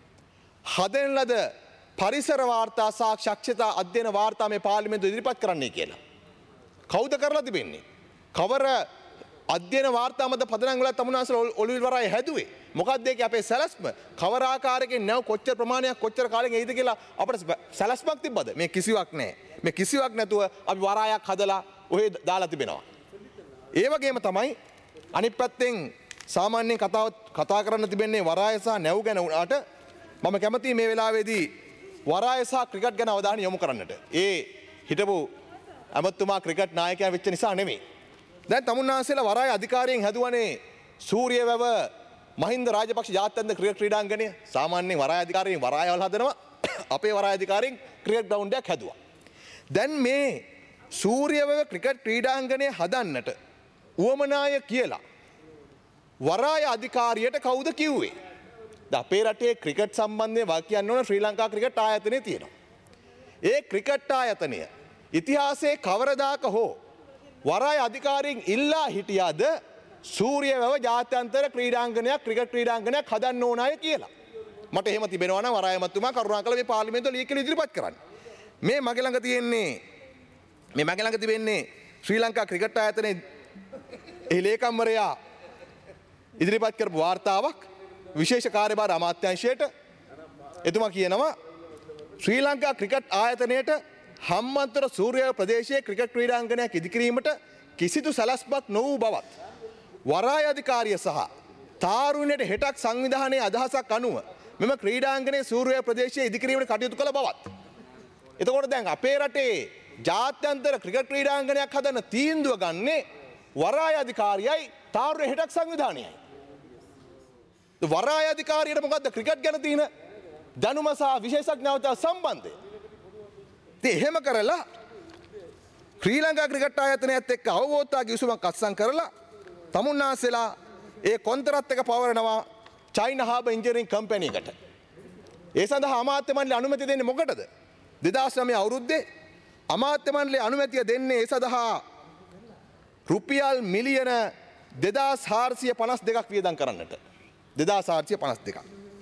E: හදන ලද පරිසර වාර්තා සහ ශක්ෂතා අධ්‍යයන වාර්තා මේ පාර්ලිමේන්තුව ඉදිරිපත් කරන්නයි කියලා. කවුද කරලා තිබෙන්නේ? කවර අධ්‍යයන වාර්තා මත පදනම් වෙලා තමුන්නාසල ඔළුවිල් වරාය හැදුවේ? මොකක්ද ඒකේ අපේ සැලැස්ම? කවර ආකාරයකින් නැව කොච්චර ප්‍රමාණයක් කොච්චර කාලෙක එයිද කියලා අපිට සැලැස්මක් තිබ්බද? මේ කිසිවක් නැහැ. මේ කිසිවක් නැතුව අපි වරායක් හදලා ඔහෙ දාලා තිබෙනවා. ඒ වගේම තමයි අනිත් පැත්තෙන් සාමාන්‍යයෙන් කතාව කතා කරන්න තිබෙන්නේ වරාය සහ නැව් ගැන වුණාට මම කැමතියි මේ වෙලාවේදී වරාය සහ ක්‍රිකට් ගැන අවධානය යොමු කරන්නට. ඒ හිටපු ඇමතුමා ක්‍රිකට් නායකයා වෙච්ච නිසා නෙමෙයි. දැන් තමුන්නාන්සේලා වරාය අධිකාරියෙන් හැදුවනේ සූරියවැව මහින්ද රාජපක්ෂ ජාත්‍යන්තර ක්‍රිකට් ක්‍රීඩාංගණය. සාමාන්‍යයෙන් වරාය අධිකාරියෙන් වරායවල හදනවා. අපේ වරාය අධිකාරියෙන් ක්‍රිකට් ග්‍රවුන්ඩ් එකක් හැදුවා. දැන් මේ සූරියවැව ක්‍රිකට් ක්‍රීඩාංගණය හදන්නට උවමනාය කියලා වරාය අධිකාරියට කවුද කිව්වේ? අපේ රටේ ක්‍රිකට් සම්බන්ධයෙන් වා කියන්න ඕන ශ්‍රී ලංකා ක්‍රිකට් ආයතනය තියෙනවා. ඒ ක්‍රිකට් ආයතනය ඉතිහාසයේ කවරදාක හෝ වරාය අධිකාරියෙන් ඉල්ලා හිටියාද සූරියවැව ජාත්‍යන්තර ක්‍රීඩාංගණයක් ක්‍රිකට් ක්‍රීඩාංගණයක් හදන්න ඕන අය කියලා. මට එහෙම තිබෙනවා නම් වරාය මැතිතුමා කරුණාකරලා මේ පාර්ලිමේන්තුවේ ලියකල ඉදිරිපත් කරන්න. මේ මගේ ළඟ තියෙන්නේ මේ මගේ ළඟ තිබෙන්නේ ශ්‍රී ලංකා ක්‍රිකට් ආයතනයේ ඒ ලේකම්වරයා ඉදිරිපත් කරපු වාර්තාවක් විශේෂ කාර්යභාර අමාත්‍යාංශයට. එතුමා කියනවා ශ්‍රී ලංකා ක්‍රිකට් ආයතනයට හම්බන්තොට සූර්යවැව ප්‍රදේශයේ ක්‍රිකට් ක්‍රීඩාංගණයක් ඉදිකිරීමට කිසිදු සැලැස්මක් නොවූ බවත් වරාය අධිකාරිය සහ තාරුණ්‍යයට හෙටක් සංවිධානයේ අදහසක් අනුව මෙම ක්‍රීඩාංගණයේ සූර්යවැව ප්‍රදේශයේ ඉදිකිරීමට කටයුතු කළ බවත්. එතකොට දැන් අපේ රටේ ජාත්‍යන්තර ක්‍රිකට් ක්‍රීඩාංගණයක් හදන්න තීන්දුව ගන්නේ වරාය අධිකාරියයි තාරුණ්‍ය හෙටක් සංවිධානයයි. වරාය අධිකාරියට මොකද්ද ක්‍රිකට් ගැන තියෙන දැනුම සහ විශේෂඥතාවය සම්බන්ධය? ඉතින් එහෙම කරලා ශ්‍රී ලංකා ක්‍රිකට් ආයතනයත් එක්ක අවබෝධතා කිවිසුමක් අත්සන් කරලා තමුන්නාසෙලා ඒ කොන්තරත් එක පවරනවා චයිනා හාබර් ඉන්ජිනියරින් කම්පැනි එකට. ඒ සඳහා අමාත්‍ය මණ්ඩලය අනුමැතිය දෙන්නේ මොකටද? දෙදාස් නවය අවුරුද්දේ අමාත්‍ය මණ්ඩලය අනුමැතිය දෙන්නේ ඒ සඳහා රුපියල් මිලියන දෙදාස් හාරසිය පනස් දෙකක් වියදම් කරන්නට. දෙදාස් හාරසිය පනස් දෙකක්.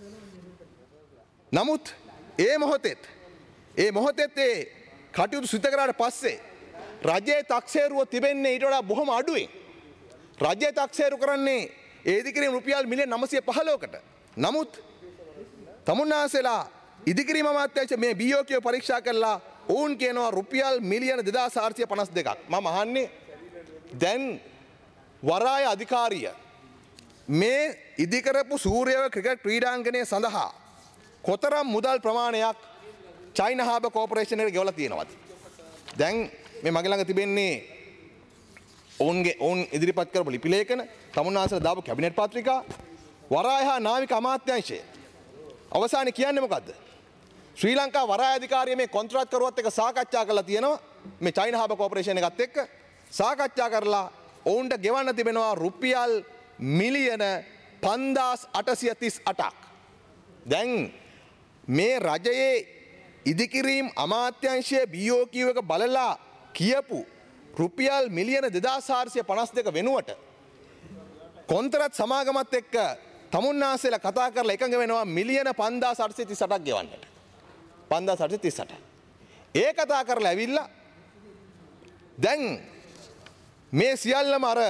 E: නමුත් ඒ මොහොතෙත් ඒ මොහොතෙත් ඒ කටයුතු සිදු කරාට පස්සේ රජයේ තක්සේරුව තිබෙන්නේ ඊට වඩා බොහොම අඩුවෙන්. රජයේ තක්සේරු කරන්නේ ඒ ඉදිකිරීම රුපියල් මිලියන නවසිය පහළොවකට. නමුත් තමුන්නාසෙලා ඉදිකිරීම අමාත්‍යාංශ මේ බී ඕ කියව පරීක්ෂා කළා ඔවුන් කියනවා රුපියල් මිලියන දෙදාස් හාරසිය පනස් දෙකක්. මම අහන්නේ දැන් වරාය අධිකාරිය මේ ඉදිකරපු සූර්යව ක්‍රිකට් ක්‍රීඩාංගණය සඳහා කොතරම් මුදල් ප්‍රමාණයක් චයිනා හාබර් කෝපරේෂන් එකට ගෙවලා තියෙනවද? දැන් මේ මගේ ළඟ තිබෙන්නේ ඔවුන්ගේ ඔවුන් ඉදිරිපත් කරපු ලිපි ලේඛන, තමුන්නාන්සලා දාපු කැබිනට් පත්‍රිකා, වරාය හා නාවික අමාත්‍යාංශය අවසානයේ කියන්නේ මොකද්ද? ශ්‍රී ලංකා වරාය අධිකාරිය මේ කොන්ත්‍රාත් කරුවත් එක්ක සාකච්ඡා කරලා තියෙනවා මේ චයිනා හාබර් කෝපරේෂන් එකත් එක්ක සාකච්ඡා කරලා ඔවුන්ට ගෙවන්න තිබෙනවා රුපියල් මිලියන පන්දාස් අටසිය තිස් අටක්. දැන් මේ රජයේ ඉදිකිරීම් අමාත්‍යංශය බී ඕ කියු එක බලලා කියපු රුපියල් මිලියන දෙදාස් හාරසිය පනස් දෙක වෙනුවට කොන්ත්‍රාත් සමාගමත් එක්ක තමුන්නාන්සේලා කතා කරලා එකඟ වෙනවා මිලියන පන්දාස් අටසිය තිස් අටක් ගෙවන්නට. පන්දාස් අටසිය තිස් අට. ඒ කතා කරලා ඇවිල්ලා දැන් මේ සියල්ලම අර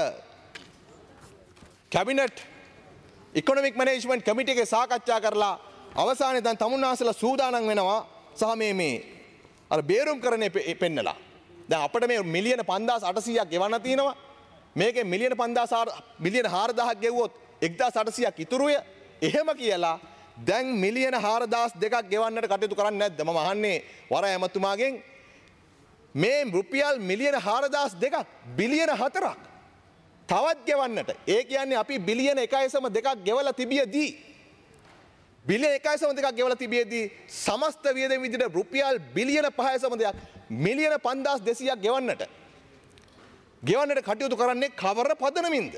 E: කැබිනට් ඉකොනොමික් මැනේජ්මන්ට් කමිටි එකේ සාකච්ඡා කරලා අවසානයේ දැන් තමුන්නාන්සේලා සූදානම් වෙනවා සහ මේ මේ අර බේරුම් කරන්නේ පෙන්නලා. දැන් අපිට මේ මිලියන පන්දාස් අටසියක් ගෙවන්න තියෙනවා. මේකේ මිලියන පන්දාස් මිලියන හාරදාහක් ගෙවුවොත් එක්දාස් අටසියක් ඉතුරුය. එහෙම කියලා දැන් මිලියන හාරදාස් දෙකක් ගෙවන්නට කටයුතු කරන්නේ නැද්ද? මම අහන්නේ වරාය ඇමතුමාගෙන් මේ රුපියල් මිලියන හාරදාස් දෙකක් බිලියන හතරක් තවත් ගෙවන්නට. ඒ කියන්නේ අපි බිලියන එකයි දශම දෙකක් ගෙවලා තිබියදී බිලියන එකයි දශම දෙකක් ගෙවලා තිබියදී සමස්ත වියදම් විදිහට රුපියල් බිලියන පහයි දශම දෙකක් මිලියන පන්දාස් දෙසීයක් ගෙවන්නට ගෙවන්නට කටයුතු කරන්නේ කවර පදනමින්ද?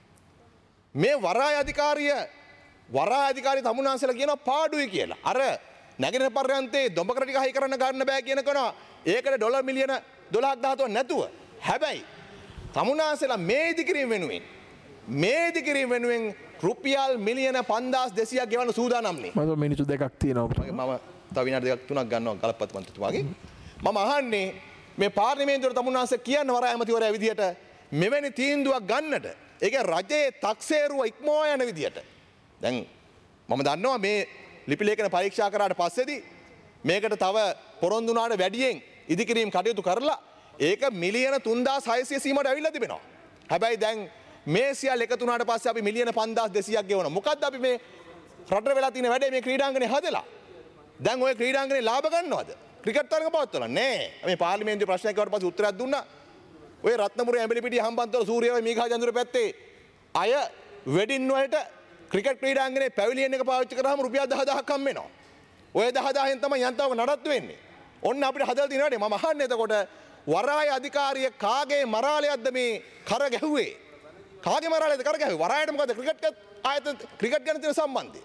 E: මේ වරාය අධිකාරිය වරාය අධිකාරිය තමුන්නාන්සලා කියනවා පාඩුයි කියලා. අර නැගෙනහිර පර්යන්තේ දොඹකර ටික හයි කරන්න ගන්න බෑ කියන කෙනා ඒකට ඩොලර් මිලියන දොළහක් දහතුනක් නැතුව. හැබැයි තමුන්නාන්සලා මේ ඉදිකිරීම වෙනුවෙන් මේ ඉදිකිරීම වෙනුවෙන් රුපියල් මිලියන පන්දාස් දෙසීයක් ගෙවන්න සූදානම් නේ.
B: මම මිනිත්තු දෙකක් තියෙනවා.
E: මම තව විනාඩි දෙකක් තුනක් ගන්නවා ගලපත් මන්ත්‍රීතුමාගේ. මම අහන්නේ මේ පාර්ලිමේන්තුවට තමුන්නාන්සේ කියන්න වරාය ඇමතිවරයා විදියට මෙවැනි තීන්දුවක් ගන්නට ඒක රජයේ තක්සේරුව ඉක්මවා යන විදියට. දැන් මම දන්නවා මේ ලිපි ලේඛන පරීක්ෂා කරාට පස්සේදී මේකට තව පොරොන්දු වුණාට වැඩියෙන් ඉදිකිරීම් කටයුතු කරලා ඒක මිලියන තුන්දාස් හයසිය සීමාවට ඇවිල්ලා තිබෙනවා. හැබැයි දැන් මේ සියල්ල එකතු වුණාට පස්සේ අපි මිලියන පන්දාස් දෙසීයක් ගෙවනවා. මොකද්ද අපි මේ රටට වෙලා තියෙන වැඩේ මේ ක්‍රීඩාංගනේ හදලා. දැන් ওই ක්‍රීඩාංගනේ ලාභ ගන්නවද? ක්‍රිකට් තරඟ පවත්වලා නෑ. මේ පාර්ලිමේන්තුවේ ප්‍රශ්නයක් ආවට පස්සේ උත්තරයක් දුන්නා. ඔය රත්නපුරේ ඇඹිලිපිටිය හම්බන්තොට සූර්යවයි මීඝා ජඳුර පැත්තේ අය වෙඩින් වලට ක්‍රිකට් ක්‍රීඩාංගනේ පැවිලියන් එක පාවිච්චි කරාම රුපියල් දහදහක් හම්බ වෙනවා. ඔය දහදහෙන් තමයි යන්තාවක නඩත්තු වෙන්නේ. ඔන්න අපිට හදලා තියෙන වැඩේ මම අහන්නේ එතකොට වරාය අධිකාරිය කාගේ මරාලයක්ද මේ කර ගැහුවේ? කාගේ මරාලයක්ද කර ගැහුවේ? වරායට මොකද ක්‍රිකට් ආයතන ක්‍රිකට් ගැන තියෙන සම්බන්ධය?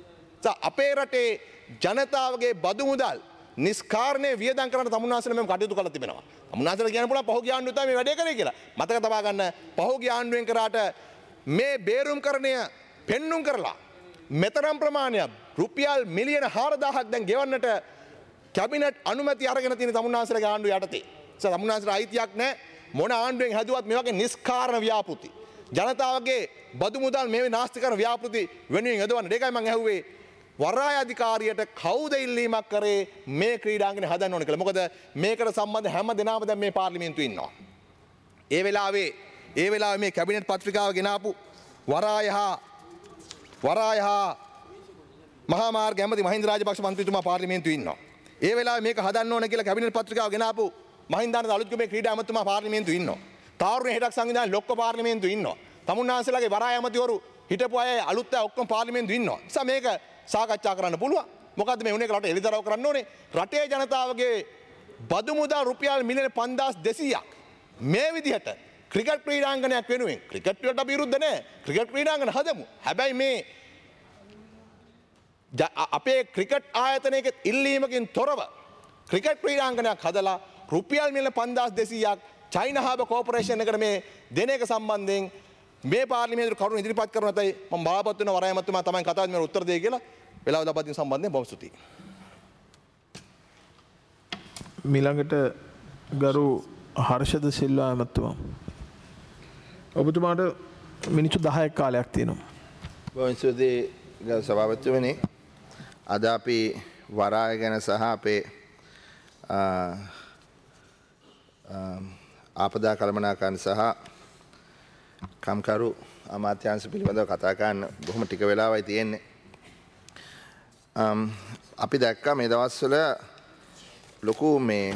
E: අපේ රටේ ජනතාවගේ බදු මුදල් නිස්කාරණය වියදම් කරන්න තමුන්නාන්සලා මෙම කටයුතු කරලා තිබෙනවා. තමුන්නාන්සලා කියන්න පුළුවන් පහුගිය ආණ්ඩුවේ තමයි මේ වැඩේ කරේ කියලා. මතක තබා ගන්න පහුගිය ආණ්ඩුවෙන් කරාට මේ බේරුම්කරණය පෙන්눔 කරලා මෙතරම් ප්‍රමාණයක් රුපියල් මිලියන හාරදාහක් දැන් ගෙවන්නට කැබිනට් අනුමැති අරගෙන තියෙන තමුන්නාන්සලාගේ ආණ්ඩුව යටතේ. ඒ තමුන්නාන්සලා අයිතියක් නැහැ මොන ආණ්ඩුවෙන් හැදුවත් මේ වගේ නිස්කාරණ ව්‍යාපෘති. ජනතාවගේ බදු මුදල් මේ නාස්ති කරන ව්‍යාපෘති වෙනුවෙන් යොදවන්න. ඒකයි මම ඇහුවේ වරාය අධිකාරියට කවුද ඉල්ලීමක් කරේ මේ ක්‍රීඩාංගනේ හදන්න ඕන කියලා. මොකද මේකට සම්බන්ධ හැම දෙනාම දැන් මේ පාර්ලිමේන්තුවේ ඉන්නවා. ඒ වෙලාවේ ඒ වෙලාවේ මේ කැබිනට් පත්‍රිකාව ගෙනාපු වරාය හා වරාය හා මහා මාර්ග ඇමති මහින්ද රාජපක්ෂ මන්ත්‍රීතුමා පාර්ලිමේන්තුවේ ඉන්නවා. ඒ වෙලාවේ මේක හදන්න ඕන කියලා කැබිනට් පත්‍රිකාව ගෙනාපු මහින්දානන්ද අලුත්ගමේ ක්‍රීඩා ඇමතුමා පාර්ලිමේන්තුවේ ඉන්නවා. තාරුණ්‍ය හෙටක් සංවිධානයේ ලොක්ක පාර්ලිමේන්තුවේ ඉන්නවා. තමුන්නාන්සලාගේ වරාය ඇමතිවරු හිටපු අය අලුත් අය ඔක්කොම පාර්ලිමේන්තුවේ ඉන්නවා. නිසා මේක සාකච්ඡා කරන්න පුළුවන්. මොකද්ද මේ උනේ රට එළිදරව් කරන්න ඕනේ. රටේ ජනතාවගේ බදු මුදල් රුපියල් මිලියන පන්දාස් දෙසීයක් මේ විදිහට ක්‍රිකට් ක්‍රීඩාංගනයක් වෙනුවෙන් ක්‍රිකට් වලට අපි විරුද්ධ නැහැ. ක්‍රිකට් ක්‍රීඩාංගන හදමු. හැබැයි මේ අපේ ක්‍රිකට් ආයතනයක ඉල්ලීමකින් තොරව ක්‍රිකට් ක්‍රීඩාංගනයක් හදලා රුපියල් මිලියන පන්දාස් දෙසීයක් චයිනා හාබර් කෝපරේෂන් එකට මේ දෙන එක සම්බන්ධයෙන් මේ පාර්ලිමේන්තුවේ කරුණු ඉදිරිපත් කරන නැතයි මම බලාපොරොත්තු වෙන වරාය මතුමා තමයි කතා කරන්නේ උත්තර දෙයි කියලා වෙලාව ලබා දීම සම්බන්ධයෙන් බොහොම ස්තුතියි.
B: මීළඟට ගරු හර්ෂද සිල්වා මතුමා. ඔබතුමාට මිනිත්තු දහයක් කාලයක් තියෙනවා.
F: බොහොම ස්තුතියි ගරු සභාපතිතුමනි. අද අපි වරාය ගැන සහ අපේ ආපදා කළමනාකරණ සහ කම්කරු අමාත්‍යාංශ පිළිබඳව කතා කරන්න බොහොම ටික වෙලාවයි තියෙන්නේ. අපි දැක්කා මේ දවස්වල ලොකු මේ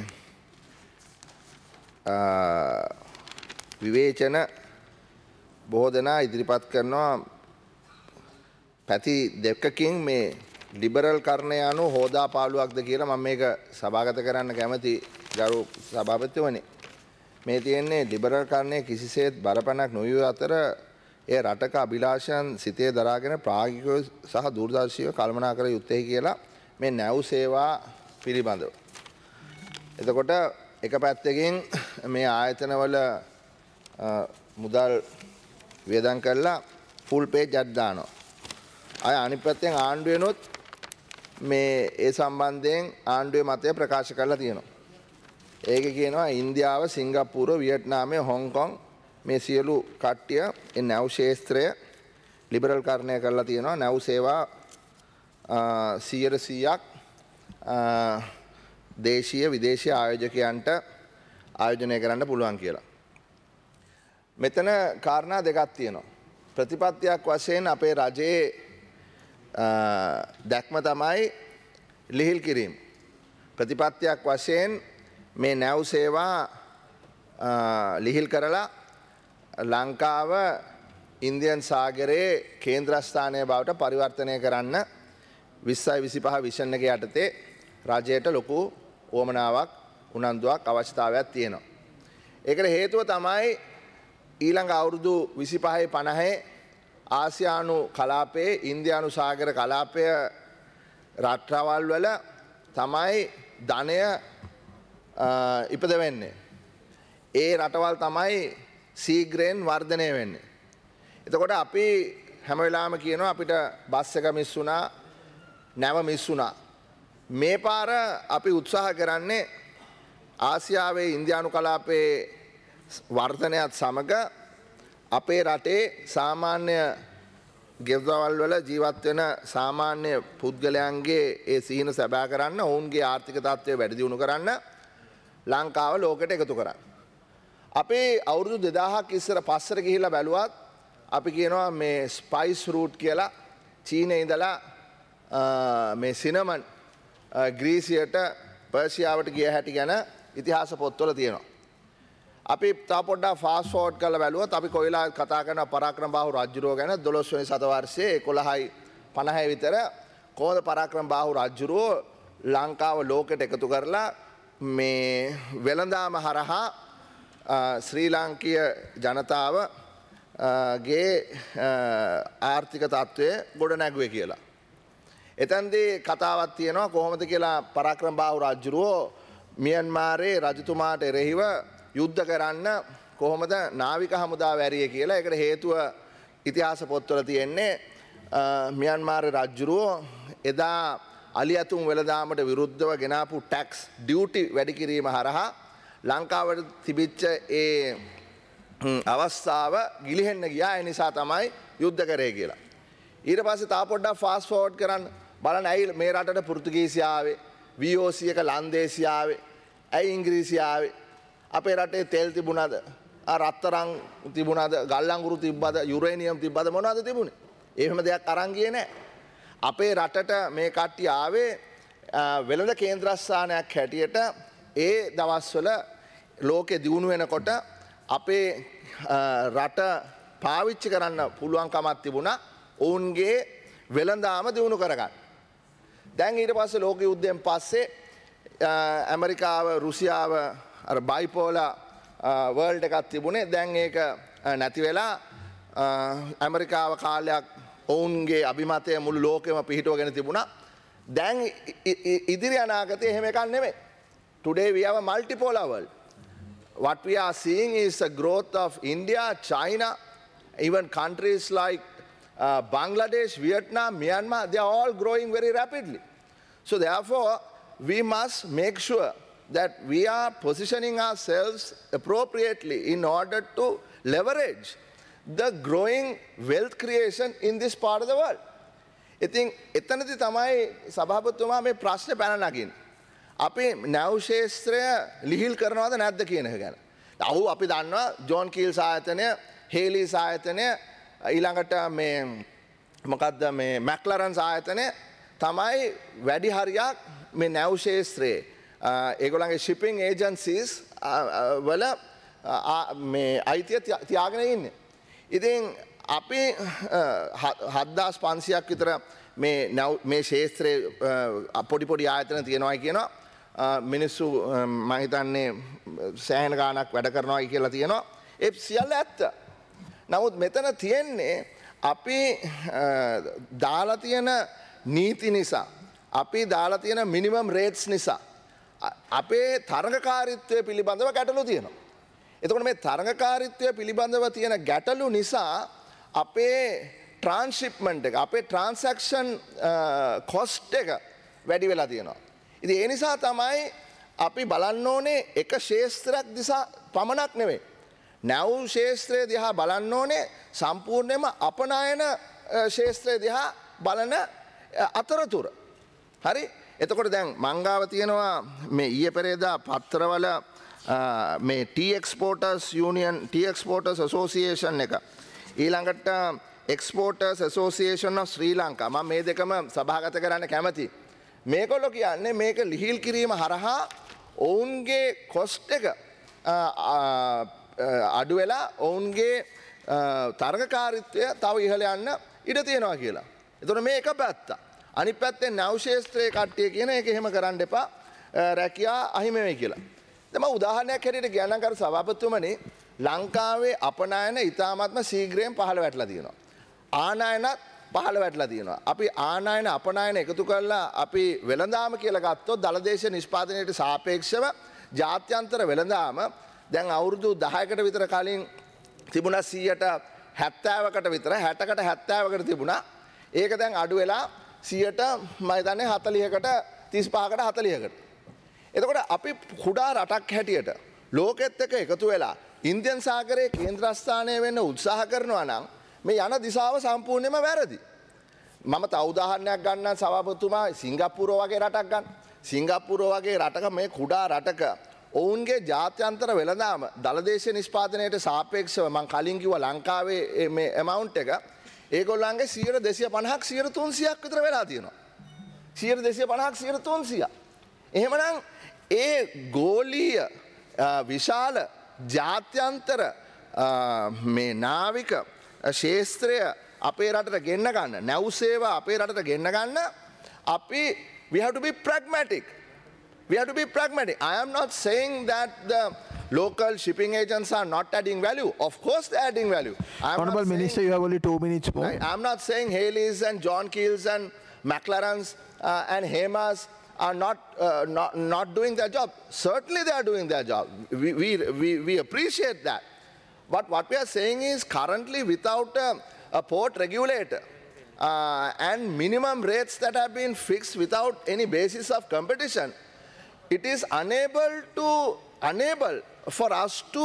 F: විවේචන බොහෝ දෙනා ඉදිරිපත් කරනවා පැති දෙකකින් මේ ලිබරල් කරණය යනු හෝදා පාළුවක්ද කියලා මම මේක සභාගත කරන්න කැමති ගරු සභාපතිවරණේ. මේ තියෙන්නේ ලිබරල් කරණය කිසිසේත් බරපණක් නොවිය අතර ඒ රටක අභිලාෂයන් සිතේ දරාගෙන ප්‍රායෝගිකව සහ දූරදර්ශීව කළමනා කර යුත්තේ කියලා මේ නැව් සේවා පිළිබඳව. එතකොට එක පැත්තකින් මේ ආයතනවල මුදල් වියදම් කරලා ෆුල් පේජ් එකක් දානවා. අය අනිත් පැත්තෙන් ආණ්ඩුවෙනොත් මේ ඒ සම්බන්ධයෙන් ආණ්ඩුවේ මතය ප්‍රකාශ කරලා තියෙනවා. ඒක කියනවා ඉන්දියාව, සිංගප්පූරුව, වියට්නාමය, හොංකොං මේ සියලු කට්ටිය ඒ නැව් ශාස්ත්‍රය ලිබරල් කරණය කරලා තියෙනවා. නැව් සේවා සීයට සීයක් දේශීය විදේශීය ආයෝජකයන්ට ආයෝජනය කරන්න පුළුවන් කියලා. මෙතන කාරණා දෙකක් තියෙනවා. ප්‍රතිපත්තියක් වශයෙන් අපේ රජයේ දැක්ම තමයි ලිහිල් කිරීම. ප්‍රතිපත්තියක් වශයෙන් මේ නැව් සේවා ලිහිල් කරලා ලංකාව ඉන්දියන් සාගරයේ කේන්ද්‍රස්ථානය බවට පරිවර්තනය කරන්න විස්සයි විසිපහ විෂන් එක යටතේ රජයට ලොකු උවමනාවක් උනන්දුවක් අවශ්‍යතාවයක් තියෙනවා. ඒකට හේතුව තමයි ඊළඟ අවුරුදු විසිපහේ පනහේ ආසියානු කලාපයේ ඉන්දියානු සාගර කලාපය රටවල් වල තමයි ධනය ඉපද වෙන්නේ. ඒ රටවල් තමයි සීග්‍රයෙන් වර්ධනය වෙන්නේ. එතකොට අපි හැම වෙලාවෙම කියනවා අපිට බස් එක මිස් වුණා, නැව මිස් වුණා. මේ පාර අපි උත්සාහ කරන්නේ ආසියාවේ ඉන්දියානු කලාපයේ වර්ධනයත් සමග අපේ රටේ සාමාන්‍ය ගෙවල් වල ජීවත් වෙන සාමාන්‍ය පුද්ගලයන්ගේ ඒ සීන සැබෑ කරන්න, ඔවුන්ගේ ආර්ථික තත්ත්වය වැඩි දියුණු කරන්න ලංකාව ලෝකෙට එකතු කරන්න. අපේ අවුරුදු දෙදාහක් ඉස්සර පස්සට ගිහිල්ලා බැලුවත් අපි කියනවා මේ ස්පයිස් රූට් කියලා චීනයේ ඉඳලා මේ සිනමන් ග්‍රීසියට පර්සියාවට ගිය හැටි ගැන ඉතිහාස පොත්වල තියෙනවා. අපි තා පොඩ්ඩක් ෆාස්ට් ෆෝවර්ඩ් කරලා බැලුවොත් අපි කොයිලා කතා කරන පරාක්‍රම බාහු රජුරෝ ගැන දොළොස් වෙනි සතවර්ෂයේ එකොළහයි පනහයි විතර කොහොමද පරාක්‍රම බාහු රජුරෝ ලංකාව ලෝකෙට එකතු කරලා මේ වෙළඳාම හරහා ශ්‍රී ලාංකීය ජනතාව ගේ ආර්ථික තත්ත්වය ගොඩ නැගුවේ කියලා. එතන්දී කතාවක් තියෙනවා කොහොමද කියලා පරාක්‍රම බාහු රජුරෝ මියන්මාරේ රජතුමාට එරෙහිව යුද්ධ කරන්න කොහොමද නාවික හමුදාව ඇරිය කියලා. ඒකට හේතුව ඉතිහාස පොත්වල තියෙන්නේ මියන්මාරේ රජුරෝ එදා අලි ඇතුන් වෙළඳාමට විරුද්ධව ගෙනාපු ටැක්ස් ඩියුටි වැඩි කිරීම හරහා ලංකාවට තිබිච්ච ඒ අවස්ථාව ගිලිහෙන්න ගියා. ඒ නිසා තමයි යුද්ධ කරේ කියලා. ඊට පස්සේ තා පොඩ්ඩක් ෆාස්ට් ෆෝවර්ඩ් කරන්න බලන්න ඇයි මේ රටට පෘතුගීසි ආවේ, වී ඕ සී එක ලන්දේසි ආවේ, ඇයි ඉංග්‍රීසි ආවේ, අපේ රටේ තෙල් තිබුණාද, රත්තරන් තිබුණාද, ගල් අඟුරු තිබ්බද, යුරේනියම් තිබ්බද, මොනවද තිබුණේ? එහෙම දෙයක් අරන් ගියේ නැහැ. අපේ රටට මේ කට්ටිය ආවේ වෙළඳ කේන්ද්‍රස්ථානයක් හැටියට. ඒ දවස්වල ලෝකෙ දියුණු වෙනකොට අපේ රට පාවිච්චි කරන්න පුළුවන්කමක් තිබුණා ඔවුන්ගේ වෙළඳාම දියුණු කරගන්න. දැන් ඊට පස්සේ ලෝක යුද්ධයෙන් පස්සේ ඇමරිකාව, රුසියාව අර බයිපෝලා වර්ල්ඩ් එකක් තිබුණේ. දැන් ඒක නැති වෙලා ඇමරිකාව කාලයක් ඔවුන්ගේ අභිමතය මුළු ලෝකෙම පිහිටුවගෙන තිබුණා. දැන් ඉදිරි අනාගතේ එහෙම එකක් නෙමෙයි. Today we have a multipolar world. What we are seeing is the growth of India, China, even countries like uh, Bangladesh, Vietnam, Myanmar, they are all growing very rapidly. So therefore, we must make sure that we are positioning ourselves appropriately in order to leverage the growing wealth creation in this part of the world. ඉතින් එතනදී තමයි සභාපතිතුමා මේ ප්‍රශ්නේ පැන නගින්නේ. අපි නැව් ශාස්ත්‍රය ලිහිල් කරනවද නැද්ද කියන එක ගැන. ඔව් අපි දන්නවා ජෝන් කීල්ස් ආයතනය හේලිස් ආයතනය ඊළඟට මේ මොකක්ද මේ මැක්ලරන්ස් ආයතනය තමයි වැඩි හරියක් මේ නැව් ශේත්‍රයේ ඒගොල්ලන්ගේ ශිපින් ඒජන්සිස් වල මේ අයිතිය තියාගෙන ඉන්නේ. ඉතින් අපි හත්දාස් පන්සියක් විතර මේ නැව් මේ ශේත්‍රයේ පොඩි පොඩි ආයතන තියෙනවා කියනවා. මිනිස්සු මම හිතන්නේ සෑහෙන ගාණක් වැඩ කරනවා කියලා තියෙනවා. ඒ සියල්ල ඇත්ත. නමුත් මෙතන තියෙන්නේ අපි දාලා තියෙන නීති නිසා අපි දාලා තියෙන මිනිමම් රේට්ස් නිසා අපේ තරඟකාරීත්වය පිළිබඳව ගැටලු තියෙනවා. එතකොට මේ තරඟකාරීත්වය පිළිබඳව තියෙන ගැටලු නිසා අපේ ට්‍රාන්ස්ෂිප්මන්ට් එක අපේ ට්‍රාන්සැක්ෂන් කොස්ට් එක වැඩි වෙලා තියෙනවා. ඉතින් ඒ නිසා තමයි අපි බලන්න ඕනේ එක ශේත්‍රයක් දිහා පමණක් නෙවෙයි. නැව් ශේත්‍රය දිහා බලන්න ඕනේ සම්පූර්ණයෙන්ම අපනයන ශේත්‍රය දිහා බලන අතරතුර. හරි? එතකොට දැන් මංගාව තියෙනවා මේ ඊයේ පෙරේදා පත්‍රවල මේ tea exporters union tea exporters association එක ඊළඟට exporters association of Sri Lanka මම මේ දෙකම සභාගත කරන්න කැමතියි. මේගොල්ලෝ කියන්නේ මේක ලිහිල් කිරීම හරහා ඔවුන්ගේ කොස්ට් එක අඩු වෙලා ඔවුන්ගේ තරඟකාරීත්වය තව ඉහළ යන්න ඉඩ තියෙනවා කියලා. එතකොට මේ එක පැත්ත. අනිත් පැත්තෙන් නැව් ශේත්‍රයේ කට්ටිය කියන එක එහෙම කරන්න එපා රැකියා අහිමි වෙයි කියලා. දැන් මම උදාහරණයක් හැටියට කියන්නම් කර සභාපතිතුමනි ලංකාවේ අපනයන ඉතාමත්ම ශීඝ්‍රයෙන් පහළ වැටලා තියෙනවා. ආනයනත් පහළ වැටලා තියෙනවා. අපි ආනයන අපනයන එකතු කරලා අපි වෙළඳාම කියලා ගත්තොත් දලදේශ නිෂ්පාදනයට සාපේක්ෂව ජාත්‍යන්තර වෙළඳාම දැන් අවුරුදු දහයකට විතර කලින් තිබුණා සීයට හැත්තෑවකට විතර හැටකට හැත්තෑවකට තිබුණා. ඒක දැන් අඩු වෙලා සීයට මම හිතන්නේ හතළිහකට තිස් පහකට හතළිහකට. එතකොට අපි කුඩා රටක් හැටියට ලෝකෙත් එක්ක එකතු වෙලා ඉන්දියන් සාගරයේ කේන්ද්‍රස්ථානය වෙන්න උත්සාහ කරනවා නම් මේ යන දිශාව සම්පූර්ණයෙන්ම වැරදි. මම තව උදාහරණයක් ගන්නම් සභාපතිතුමා සිංගප්පූරුව වගේ රටක් ගන්න. සිංගප්පූරුව වගේ රටක මේ කුඩා රටක ඔවුන්ගේ ජාත්‍යන්තර වෙළඳාම දලදේශ නිෂ්පාදනයට සාපේක්ෂව මම කලින් කිව්වා ලංකාවේ මේ amount එක ඒගොල්ලන්ගේ සියයට දෙසිය පනහක් සියයට තුන්සියක් විතර වෙලා තියෙනවා. සියයට දෙසිය පනහක් සියයට තුන්සියක්. එහෙමනම් ඒ ගෝලීය විශාල ජාත්‍යන්තර මේ නාවික ශේත්‍රය අපේ රටට ගෙන්න ගන්න නැව් සේවා අපේ රටට ගෙන්න ගන්න අපි we have to be pragmatic. We have to be pragmatic. I am not saying that the local shipping agents are not adding value. Of course they are adding value.
B: Honourable Minister, you have only two minutes more.
F: Right? I am not saying Haleys and John Keels and McLarens uh, and Hemas are not, uh, not, not doing their job. Certainly they are doing their job. We, we, we, we appreciate that. But what we are saying is currently without a, a port regulator uh, and minimum rates that have been fixed without any basis of competition, it is unable to unable for us to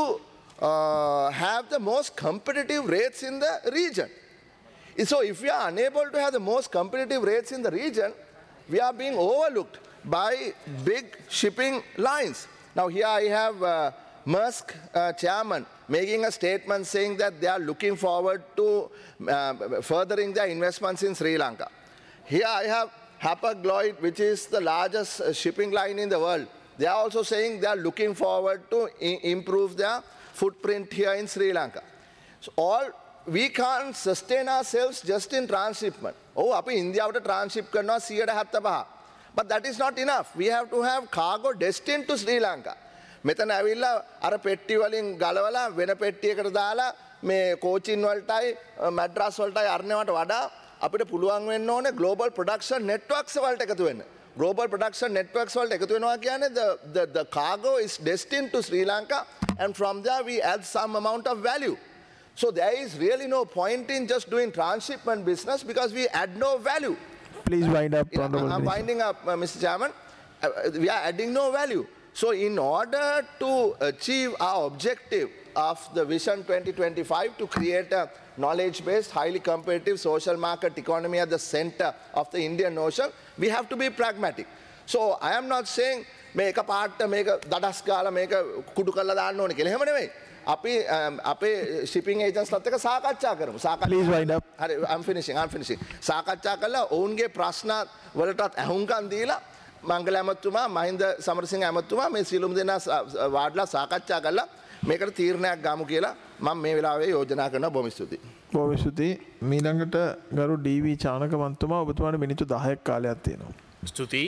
F: uh, have the most competitive rates in the region. So if we are unable to have the most competitive rates in the region, we are being overlooked by big shipping lines. Now here I have uh, Maersk uh, chairman making a statement saying that they are looking forward to uh, furthering their investments in Sri Lanka. Here I have Hapag-Lloyd, which is the largest uh, shipping line in the world. They are also saying they are looking forward to improve their footprint here in Sri Lanka. So all we can't sustain ourselves just in transshipment. Oh, api India out transship karna siyata seventy-five. But that is not enough. We have to have cargo destined to Sri Lanka. මෙතන ඇවිල්ලා අර පෙට්ටි වලින් ගලවලා වෙන පෙට්ටියකට දාලා මේ කෝචින් වලටයි මැඩ්‍රස් වලටයි අරනවට වඩා අපිට පුළුවන් වෙන්න ඕනේ global production networks වලට එකතු වෙන්න. Global production networks වලට එකතු වෙනවා කියන්නේ the, the, the cargo is destined to Sri Lanka and from there we add some amount of value. So there is really no point in just doing transshipment business because we add no value.
B: Please wind up.
F: You know, I'm winding up, uh, Mister Chairman. Uh, we are adding no value. So in order to achieve our objective of the Vision twenty twenty-five to create a knowledge-based, highly competitive social market economy at the center of the Indian Ocean, we have to be pragmatic. So I am not saying මේක පාට මේක දඩස් ගාලා මේක කුඩු කරලා දාන්න ඕනේ කියලා. එහෙම නෙවෙයි. අපි අපේ ශිපින් ඒජන්ස්ලත් එක්ක සාකච්ඡා කරමු.
B: Please wind up.
F: හරි I'm finishing I'm finishing. සාකච්ඡා කළා ඔවුන්ගේ ප්‍රශ්න වලටත් ඇහුම්කන් දීලා මංගල ඇමතුමා මහින්ද සමරසිංහ ඇමතුමා මේ සියලුම දෙනා වාඩිලා සාකච්ඡා කළා මේකට තීරණයක් ගමු කියලා මම මේ වෙලාවේ යෝජනා කරනවා. බොහොම ස්තුතියි.
B: බොහොම ස්තුතියි. මීළඟට ගරු ඩී.වී. චානක මන්තුමා ඔබතුමාට මිනිත්තු දහයක් කාලයක් තියෙනවා.
G: ස්තුතියි.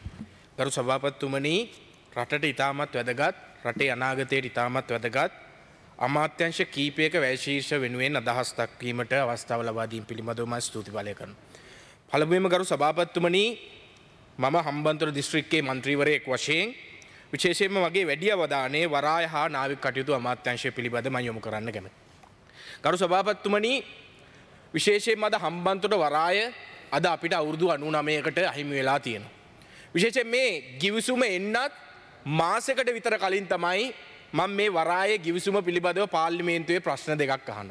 G: ගරු සභාපතිතුමනි, රටට ඉතාමත් වැදගත්, රටේ අනාගතයට ඉතාමත් වැදගත් අමාත්‍යංශ කීපයක වැය ශීර්ෂ වෙනුවෙන් අදහස් දක්වීමට අවස්ථාව ලබා දීම පිළිබඳව මම ස්තුති පළ කරනවා. පළමුවෙන්ම ගරු සභාපතිතුමනි, මම හම්බන්තොට දිස්ත්‍රික්කයේ මන්ත්‍රීවරයෙක් වශයෙන් විශේෂයෙන්ම මගේ වැඩි අවධානය වරාය හා නාවික කටයුතු අමාත්‍යංශය පිළිබඳ මම යොමු කරන්න කැමතියි. ගරු සභාපතිතුමනි, විශේෂයෙන්ම අද හම්බන්තොට වරාය අද අපිට අවුරුදු අනූ නවයකට අහිමි වෙලා තියෙනවා. විශේෂයෙන් මේ ගිවිසුම එන්නත් මාසයකට විතර කලින් තමයි මම මේ වරායේ ගිවිසුම පිළිබඳව පාර්ලිමේන්තුවේ ප්‍රශ්න දෙකක් අහනවා.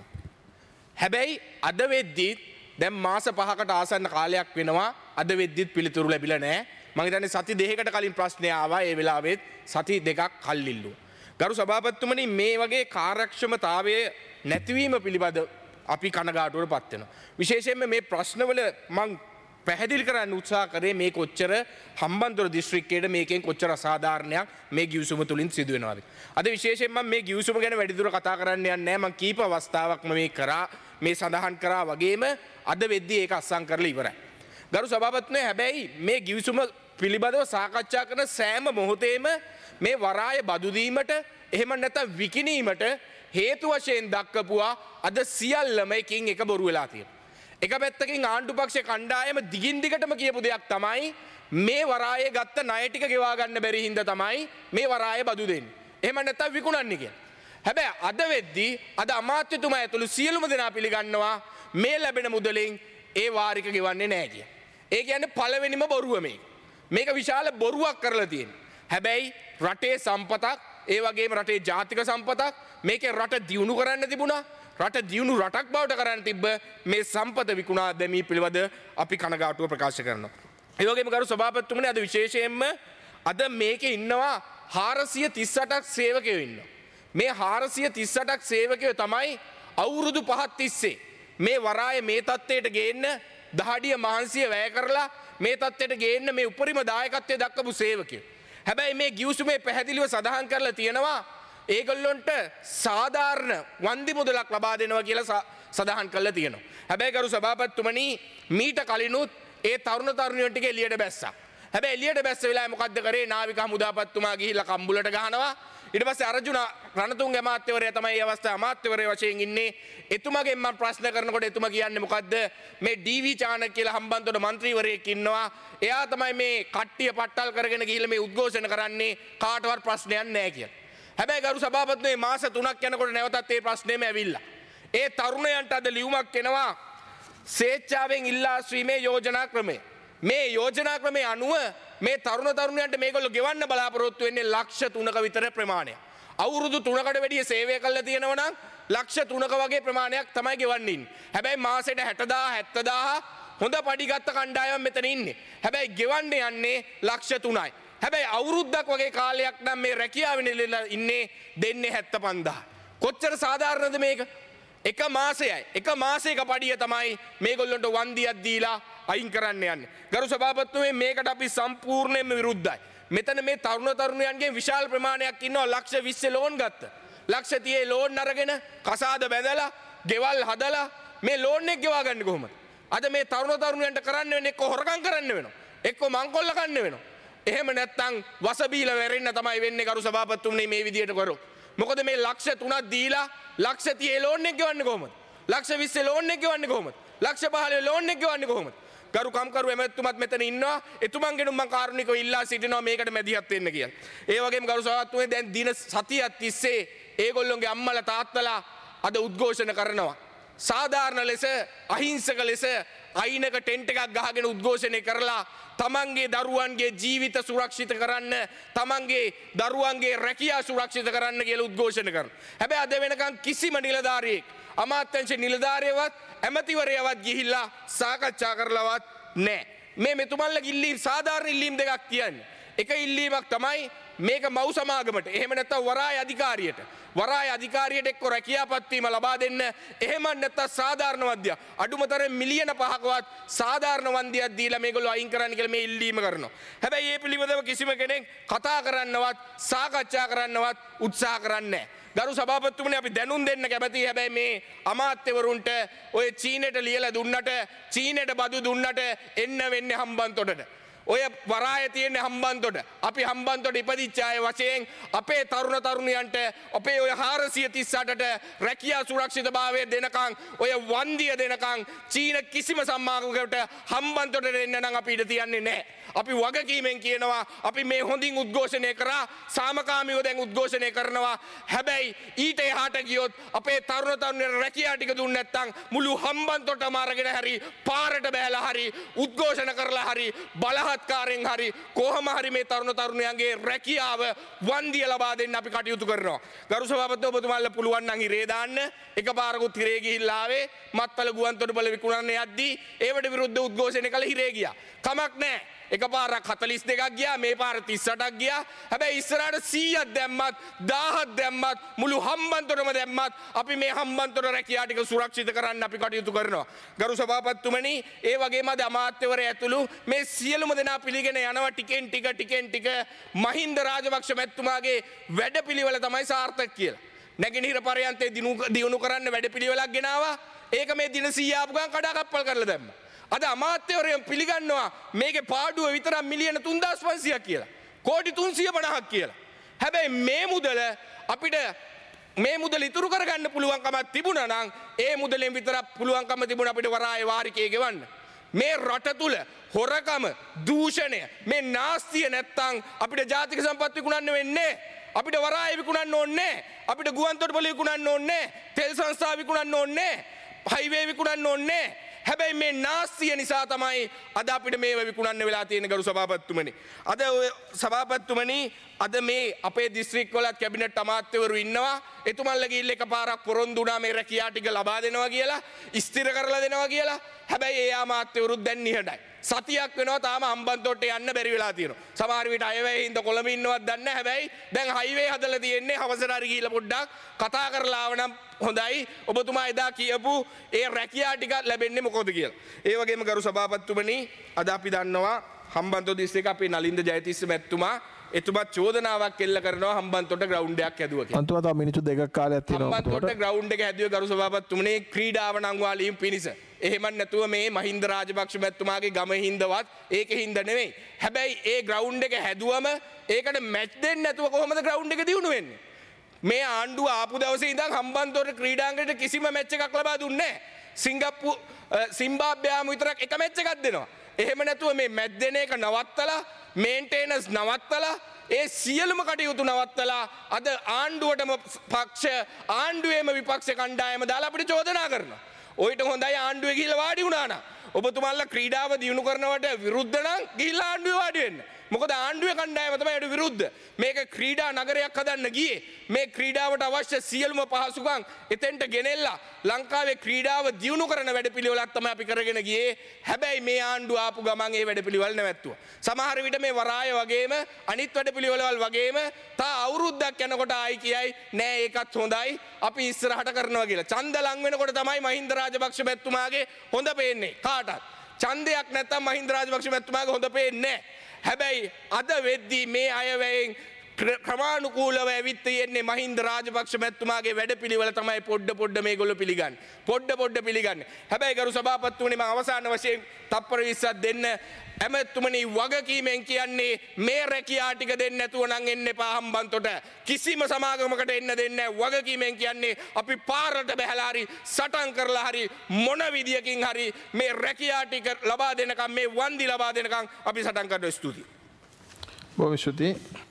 G: හැබැයි අද වෙද්දිත් දැන් මාස පහකට ආසන්න කාලයක් වෙනවා අද වෙද්දිත් පිළිතුරු ලැබිලා නැහැ. මම හිතන්නේ සති දෙකකට කලින් ප්‍රශ්නය ආවා. ඒ වෙලාවෙත් සති දෙකක් කල් ඉල්ලුවා. ගරු සභාපතිතුමනි, මේ වගේ කාර්යක්ෂමතාවයේ නැතිවීම පිළිබඳ අපි කනගාටුවට පත් වෙනවා. විශේෂයෙන්ම මේ ප්‍රශ්නවල මම පැහැදිලි කරන්න උත්සාහ කරේ මේ කොච්චර හම්බන්තොට දිස්ත්‍රික්කයේ මේකෙන් කොච්චර අසාධාරණයක් මේ ගිවිසුම තුලින් සිදු වෙනවද. අද විශේෂයෙන් මම මේ ගිවිසුම ගැන වැඩිදුර කතා කරන්න යන්නේ නැහැ. මම කීප අවස්ථාවක්ම මේ කරා මේ සඳහන් කරා වගේම අද වෙද්දී ඒක අත්සන් කරලා ඉවරයි. ගරු සභාපතිතුමනි, හැබැයි මේ ගිවිසුම පිළිබඳව සාකච්ඡා කරන සෑම මොහොතේම මේ වරාය බදු දීමට එහෙම නැත්නම් විකිණීමට හේතු වශයෙන් දක්වපුවා අද සියල්ලම එකින් එක බොරු වෙලා තියෙනවා. එක පැත්තකින් ආණ්ඩු පක්ෂ කණ්ඩායම දිගින් දිගටම කියපු දෙයක් තමයි මේ වරායේ ගත්ත ණය ටික ගෙවා ගන්න බැරි හින්දා තමයි මේ වරාය බදු දෙන්නේ. එහෙම නැත්නම් විකුණන්නේ කියලා. හැබැයි අද වෙද්දී අද අමාත්‍යතුමා ඇතුළු සියලුම දෙනා පිළිගන්නවා මේ ලැබෙන මුදලින් ඒ වාරික ගෙවන්නේ නැහැ කියලා. ඒ කියන්නේ පළවෙනිම බොරුව මේක. මේක විශාල බොරුවක් කරලා තියෙනවා. හැබැයි රටේ සම්පතක්, ඒ වගේම රටේ ජාතික සම්පතක්, මේකේ රට දියුණු කරන්න තිබුණා. රට දියුණු රටක් බවට කරන්න තිබ්බ මේ සම්පත විකුණා දැමී පිළිබඳ අපි කනගාටුව ප්‍රකාශ කරනවා. ඒ වගේම ගරු සභාපතිතුමනි, අද විශේෂයෙන්ම අද මේකේ ඉන්නවා හාරසිය තිස් අටක් සේවකයෝ ඉන්නවා. මේ හාරසිය තිස් අටක් සේවකයෝ තමයි අවුරුදු පහක් තිස්සේ මේ වරාය මේ තත්ත්වයට ගේන්න දහඩිය මහන්සිය වැය කරලා මේ තත්ත්වයට ගේන්න මේ උපරිම දායකත්වය දක්වපු සේවකයෝ. හැබැයි මේ ගිවිසුමේ පැහැදිලිව සඳහන් කරලා තියෙනවා ඒගොල්ලොන්ට සාධාරණ වන්දි මුදලක් ලබා දෙනවා කියලා සඳහන් කරලා තියෙනවා. හැබැයි ගරු සභාපතිතුමනි, මීට කලිනුත් ඒ තරුණ තරුණියන් ටික එළියට බැස්සා. හැබැයි එළියට බැස්ස වෙලාවේ මොකද්ද කරේ? නාවික හමුදාපතිතුමා ගිහිල්ලා කම්බුලට ගහනවා. ඊට පස්සේ අර්ජුන රණතුංග අමාත්‍යවරයා තමයි මේ අවස්ථාවේ අමාත්‍යවරයා වශයෙන් ඉන්නේ. එතුමගෙන් මම ප්‍රශ්න කරනකොට එතුමා කියන්නේ මොකද්ද? මේ ඩී.වී. චානක කියලා හම්බන්තොට മന്ത്രിවරයෙක් ඉන්නවා. එයා තමයි මේ කට්ටිය පට්ටල් කරගෙන ගිහිල්ලා මේ උද්ඝෝෂණ කරන්නේ. කාටවත් ප්‍රශ්නයක් නැහැ කියලා. හැබැයි ගරු සභාපතිතුමනි, මාස තුනක් යනකොට නැවතත් මේ ප්‍රශ්නේම ඇවිල්ලා. ඒ තරුණයන්ට අද ලියුමක් එනවා ස්වේච්ඡාවෙන් ඉල්ලා අස්වීමේ යෝජනා ක්‍රමය. මේ යෝජනා ක්‍රමය අනුව මේ තරුණ තරුණයන්ට මේගොල්ලෝ ගෙවන්න බලාපොරොත්තු වෙන්නේ ලක්ෂ තුනක විතර ප්‍රමාණයක්. අවුරුදු තුනකට වැඩිය සේවය කළා තියෙනවා නම් ලක්ෂ තුනක වගේ ප්‍රමාණයක් තමයි ගෙවන්න ඉන්නේ. හැබැයි මාසෙට හැට දාහ හැත්තෑ දාහ හොඳ පඩිගත්ත කණ්ඩායම් මෙතන ඉන්නේ. හැබැයි ගෙවන්න යන්නේ ලක්ෂ තුනයි. හැබැයි අවුරුද්දක් වගේ කාලයක් නම් මේ රැකියාවෙන් ඉන්නේ දෙන්නේ හැත්තෑ පන්දාහ. කොච්චර සාධාරණද මේක? එක මාසයයි. එක මාසයක පඩිය තමයි මේගොල්ලන්ට වන්දියක් දීලා අයින් කරන්න යන්නේ. ගරු සභාපතිතුමනි, මේකට අපි සම්පූර්ණයෙන්ම විරුද්ධයි. මෙතන මේ තරුණ තරුණියන්ගේ විශාල ප්‍රමාණයක් ඉන්නවා ලක්ෂ විස්සේ ලෝන් ගත්ත. ලක්ෂ තිහේ ලෝන් අරගෙන කසාද බැඳලා, ගෙවල් හදලා මේ ලෝන් එක ගෙවා ගන්න කොහොමද? අද මේ තරුණ තරුණියන්ට කරන්න වෙන්නේ එක්ක හොරකම් කරන්න වෙනවා. එක්ක මංකොල්ල කන්න වෙනවා. එහෙම නැත්නම් වසබීල වැරෙන්න තමයි වෙන්නේ ගරු සභාපතිතුමනි මේ විදියට කරොත්. මොකද මේ ලක්ෂ තුනක් දීලා ලක්ෂ තිහේ ලෝන් එක ගෙවන්නේ කොහොමද? ලක්ෂ විස්සේ ලෝන් එක ගෙවන්නේ කොහොමද? ලක්ෂ පහළොව ලෝන් එක ගෙවන්නේ කොහොමද? ගරු කම්කරු එමෙතුමත් මෙතන ඉන්නවා. එතුමන්ගෙන් මම කාරුණිකව ඉල්ලා සිටිනවා මේකට මැදිහත් වෙන්න කියලා. ඒ වගේම ගරු සභාපතිතුමනි, දැන් දින සතියක් තිස්සේ ඒගොල්ලොන්ගේ අම්මලා තාත්තලා අද උද්ඝෝෂණ කරනවා. සාධාරණ ලෙස, අහිංසක ලෙස අයිනක ටෙන්ට් එකක් ගහගෙන උද්ඝෝෂණය කරලා තමන්ගේ දරුවන්ගේ ජීවිත සුරක්ෂිත කරන්න, තමන්ගේ දරුවන්ගේ රැකියාව සුරක්ෂිත කරන්න කියලා උද්ඝෝෂණ කරනවා. හැබැයි අද වෙනකන් කිසිම නිලධාරියෙක්, අමාත්‍යාංශ නිලධාරියවත් ඇමතිවරයවත් ගිහිල්ලා සාකච්ඡා කරලවත් නැහැ. මේ මෙතුමන්ලා ගිල්ලීම් සාධාරණ ඉල්ලීම් දෙකක් කියන්නේ. එක ඉල්ලීමක් තමයි මේක මව් සමාගමට එහෙම නැත්නම් වරාය අධිකාරියට වරාය අධිකාරියට එක්ක රැකියාපත් වීම ලබා දෙන්න. එහෙම නැත්නම් සාධාරණ වන්දිය අඩුමතරේ මිලියන පහකවත් සාධාරණ වන්දියක් දීලා මේගොල්ලෝ අයින් කරන්න කියලා මේ ඉල්ලීම කරනවා. හැබැයි මේ පිළිබඳව කිසිම කෙනෙක් කතා කරන්නවත් සාකච්ඡා කරන්නවත් උත්සාහ කරන්නේ නැහැ. ගරු සභාපතිතුමනි අපි දැනුම් දෙන්න කැමතියි. හැබැයි මේ අමාත්‍යවරුන්ට ඔය චීනෙට ලියලා දුන්නට චීනෙට බදු දුන්නට එන්න වෙන්නේ හම්බන්තොටට. ඔය වරාය තියෙන්නේ හම්බන්තොට. අපි හම්බන්තොට ඉපදිච්ච අය වශයෙන් අපේ තරුණ තරුණියන්ට අපේ ඔය හාරසිය තිස් අටට රැකියා සුරක්ෂිතභාවය දෙනකන් ඔය වන්දිය දෙනකන් චීන කිසිම සම්මාගමකට හම්බන්තොටට එන්න නම් අපි ඉඩ තියන්නේ නැහැ. අපි වගකීමෙන් කියනවා අපි මේ හොඳින් උද්ඝෝෂණය කරා සාමකාමීව දැන් උද්ඝෝෂණය කරනවා. හැබැයි ඊට එහාට ගියොත් අපේ තරුණ තරුණියන් රැකියා ටික දුන්නේ නැත්නම් මුළු හම්බන්තොටම අරගෙන හරි පාරට බෑලා හරි උද්ඝෝෂණ කරලා හරි බලහත්කාරයෙන් හරි කොහොම හරි මේ තරුණ තරුණියන්ගේ රැකියාව වන්දිය ලබා දෙන්න අපි කටයුතු කරනවා. ගරු සභාපතිතුමා ඔබතුමාලා පුළුවන් නම් හිරේ දාන්න. එකපාරකුත් හිරේ ගිහිල්ලා ආවේ මත්පල ගුවන්තොටුපළ විකුණන්න යද්දී ඒවට විරුද්ධ උද්ඝෝෂණය කළ හිරේ ගියා. කමක් නැහැ. එක පාරක් හතළිස් දෙකක් ගියා මේ පාර තිස් අටක් ගියා. හැබැයි ඉස්සරහට සීයක් දැම්මත් දහයක් දැම්මත් මුළු හම්බන්තොටම දැම්මත් අපි මේ හම්බන්තොට රැකියා ටික සුරක්ෂිත කරන්න අපි කටයුතු කරනවා. ගරු සභාපතිතුමනි ඒ වගේම අද අමාත්‍යවරයා ඇතුළු මේ සියලුම දෙනා පිළිගෙන යනවා ටිකෙන් ටික ටිකෙන් ටික මහින්ද රාජපක්ෂ මැතිතුමාගේ වැඩපිළිවෙල තමයි සාර්ථක කියලා. නැගෙනහිර පරයන්තේ දිනු කරන්න වැඩපිළිවෙලක් ගෙනාවා. ඒක මේ දින සීය ආපු ගමන් කඩාකප්පල් කරලා දැම්මා. අද අමාත්‍යවරයන් පිළිගන්නවා මේකේ පාඩුව විතරක් මිලියන තුන්දාස් පන්සියයක් කියලා. කෝටි තුන්සිය පනහක් කියලා. හැබැයි මේ මුදල අපිට මේ මුදල ඉතුරු කරගන්න පුළුවන්කමක් තිබුණා නම් ඒ මුදලෙන් විතරක් පුළුවන්කම තිබුණා අපිට වරාය වාරිකය ගෙවන්න. මේ රට තුල හොරකම දූෂණය මේ නාස්තිය නැත්තම් අපිට ජාතික සම්පත් විකුණන්න වෙන්නේ. අපිට වරාය විකුණන්න ඕනේ. අපිට ගුවන්තොටුපළ විකුණන්න ඕනේ. තෙල් සංස්ථා විකුණන්න ඕනේ. හයිවේ විකුණන්න ඕනේ. හැබැයි මේ නාස්තිය නිසා තමයි අද අපිට මේව විකුණන්න වෙලා තියෙන ගරු සභාපතිතුමනි. අද ඔය සභාපතිතුමනි අද මේ අපේ දිස්ත්‍රික් වල කැබිනට් අමාත්‍යවරු ඉන්නවා. එතුමන්ලා ගිහිල්ලා එකපාරක් පොරොන්දු වුණා මේ රැකියා ටික ලබා දෙනවා කියලා, ස්ථිර කරලා දෙනවා කියලා. හැබැයි ඒ අමාත්‍යවරුත් දැන් නිහඬයි. සතියක් වෙනවා තාම හම්බන්තොටට යන්න බැරි වෙලා තියෙනවා. සමහර විට අයවැයේ හින්දා කොළඹ ඉන්නවත් දන්නේ නැහැ. හැබැයි දැන් හයිවේ හදලා තියෙන්නේ හවසට හරි ගිහිල්ලා පොඩ්ඩක් කතා කරලා ආවනම් හොඳයි. ඔබතුමා එදා කියපු ඒ රැකියා ටික ලැබෙන්නේ මොකද කියලා. ඒ වගේම ගරු සභාපතිතුමනි අද අපි දන්නවා හම්බන්තොට දිස්ත්‍රික්ක අපේ නලින්ද ජයතිස්ස මැතිතුමා එතුමත් චෝදනාවක් එල්ල කරනවා හම්බන්තොට ග්‍රවුන්ඩ් එකක් හැදුවා කියලා.
B: අන්තිමට තව මිනිත්තු දෙකක් කාලයක් තියෙනවා.
G: හම්බන්තොට ග්‍රවුන්ඩ් එක හැදුවේ ගරු සභාපතිතුමනි ක්‍රීඩාව නංවාලීම් පිණිස. එහෙම නැතුව මේ මහින්ද රාජපක්ෂ මැතිතුමාගේ ගම හින්දවත් ඒක හින්දා නෙවෙයි. හැබැයි ඒ ග්‍රවුන්ඩ් එක හැදුවම ඒකට මැච් දෙන්නේ නැතුව කොහොමද ග්‍රවුන්ඩ් එක දියුණු වෙන්නේ? මේ ආණ්ඩුව ආපු දවසේ ඉඳන් හම්බන්තොට ක්‍රීඩාංගණයට කිසිම මැච් එකක් ලබා දුන්නේ නැහැ. සිංගප්පූ සිම්බාබ්වෙයාම විතරක් එක මැච් එකක් දෙනවා. එහෙම නැතුව මේ මැච් දෙන එක නවත්තලා මේන්ටේනන්ස් නවත්තලා ඒ සියලුම කටයුතු නවත්තලා අද ආණ්ඩුවටම පක්ෂ ආණ්ඩුවේම විපක්ෂ කණ්ඩායම දාලා අපිට චෝදනා කරනවා. ඔයිට හොඳයි ආණ්ඩුවේ ගිහිල්ලා වාඩි වුණා නම්. ඔබතුමාලා ක්‍රීඩාව දියුණු කරනවට විරුද්ධ නම් ගිහිල්ලා ආණ්ඩුවේ වාඩි වෙන්න. මොකද ආණ්ඩුවේ කණ්ඩායම තමයි ඒකට විරුද්ධ. මේක ක්‍රීඩා නගරයක් හදන්න ගියේ. මේ ක්‍රීඩාවට අවශ්‍ය සියලුම පහසුකම් එතෙන්ට ගෙනෙල්ලා ලංකාවේ ක්‍රීඩාව දියුණු කරන වැඩපිළිවෙලක් තමයි අපි කරගෙන ගියේ. හැබැයි මේ ආණ්ඩුව ආපු ගමන් ඒ වැඩපිළිවෙල නැවැත්තුවා. සමහර විට මේ වරාය වගේම අනිත් වැඩපිළිවෙලවල් වගේම තා අවුරුද්දක් යනකොට ආයි කියයි නෑ ඒකත් හොඳයි අපි ඉස්සරහට කරනවා කියලා. ඡන්ද ලං වෙනකොට තමයි මහින්ද රාජපක්ෂ මැතිතුමාගේ හොඳ පේන්නේ කාටත්. ඡන්දයක් නැත්තම් මහින්ද රාජපක්ෂ මැතිතුමාගේ හොඳ පේන්නේ නෑ. හැබැයි අද වෙද්දී මේ අයවැයෙන් ක්‍රමානුකූලව ඇවිත් තියෙන්නේ මහින්ද රාජපක්ෂ මැතිතුමාගේ වැඩපිළිවෙල තමයි පොඩ පොඩ මේගොල්ලෝ පිළිගන්නේ. පොඩ පොඩ පිළිගන්නේ. හැබැයි ගරු සභාපතිතුමනි මම අවසාන වශයෙන් තප්පර විස්සක් දෙන්න ඇමතුමනි වගකීමෙන් කියන්නේ මේ රැකියා ටික දෙන්න නැතුව නම් එන්න එපා හම්බන්තොට. කිසිම සමාගමකට එන්න දෙන්නේ නැහැ. වගකීමෙන් කියන්නේ අපි පාරට බහැලා හරි සටන් කරලා හරි මොන විදියකින් හරි මේ රැකියා ටික ලබා දෙනකම් මේ වන්දි ලබා දෙනකම් අපි සටන් කරන්න ස්තුතියි.
B: බොහොම ස්තුතියි.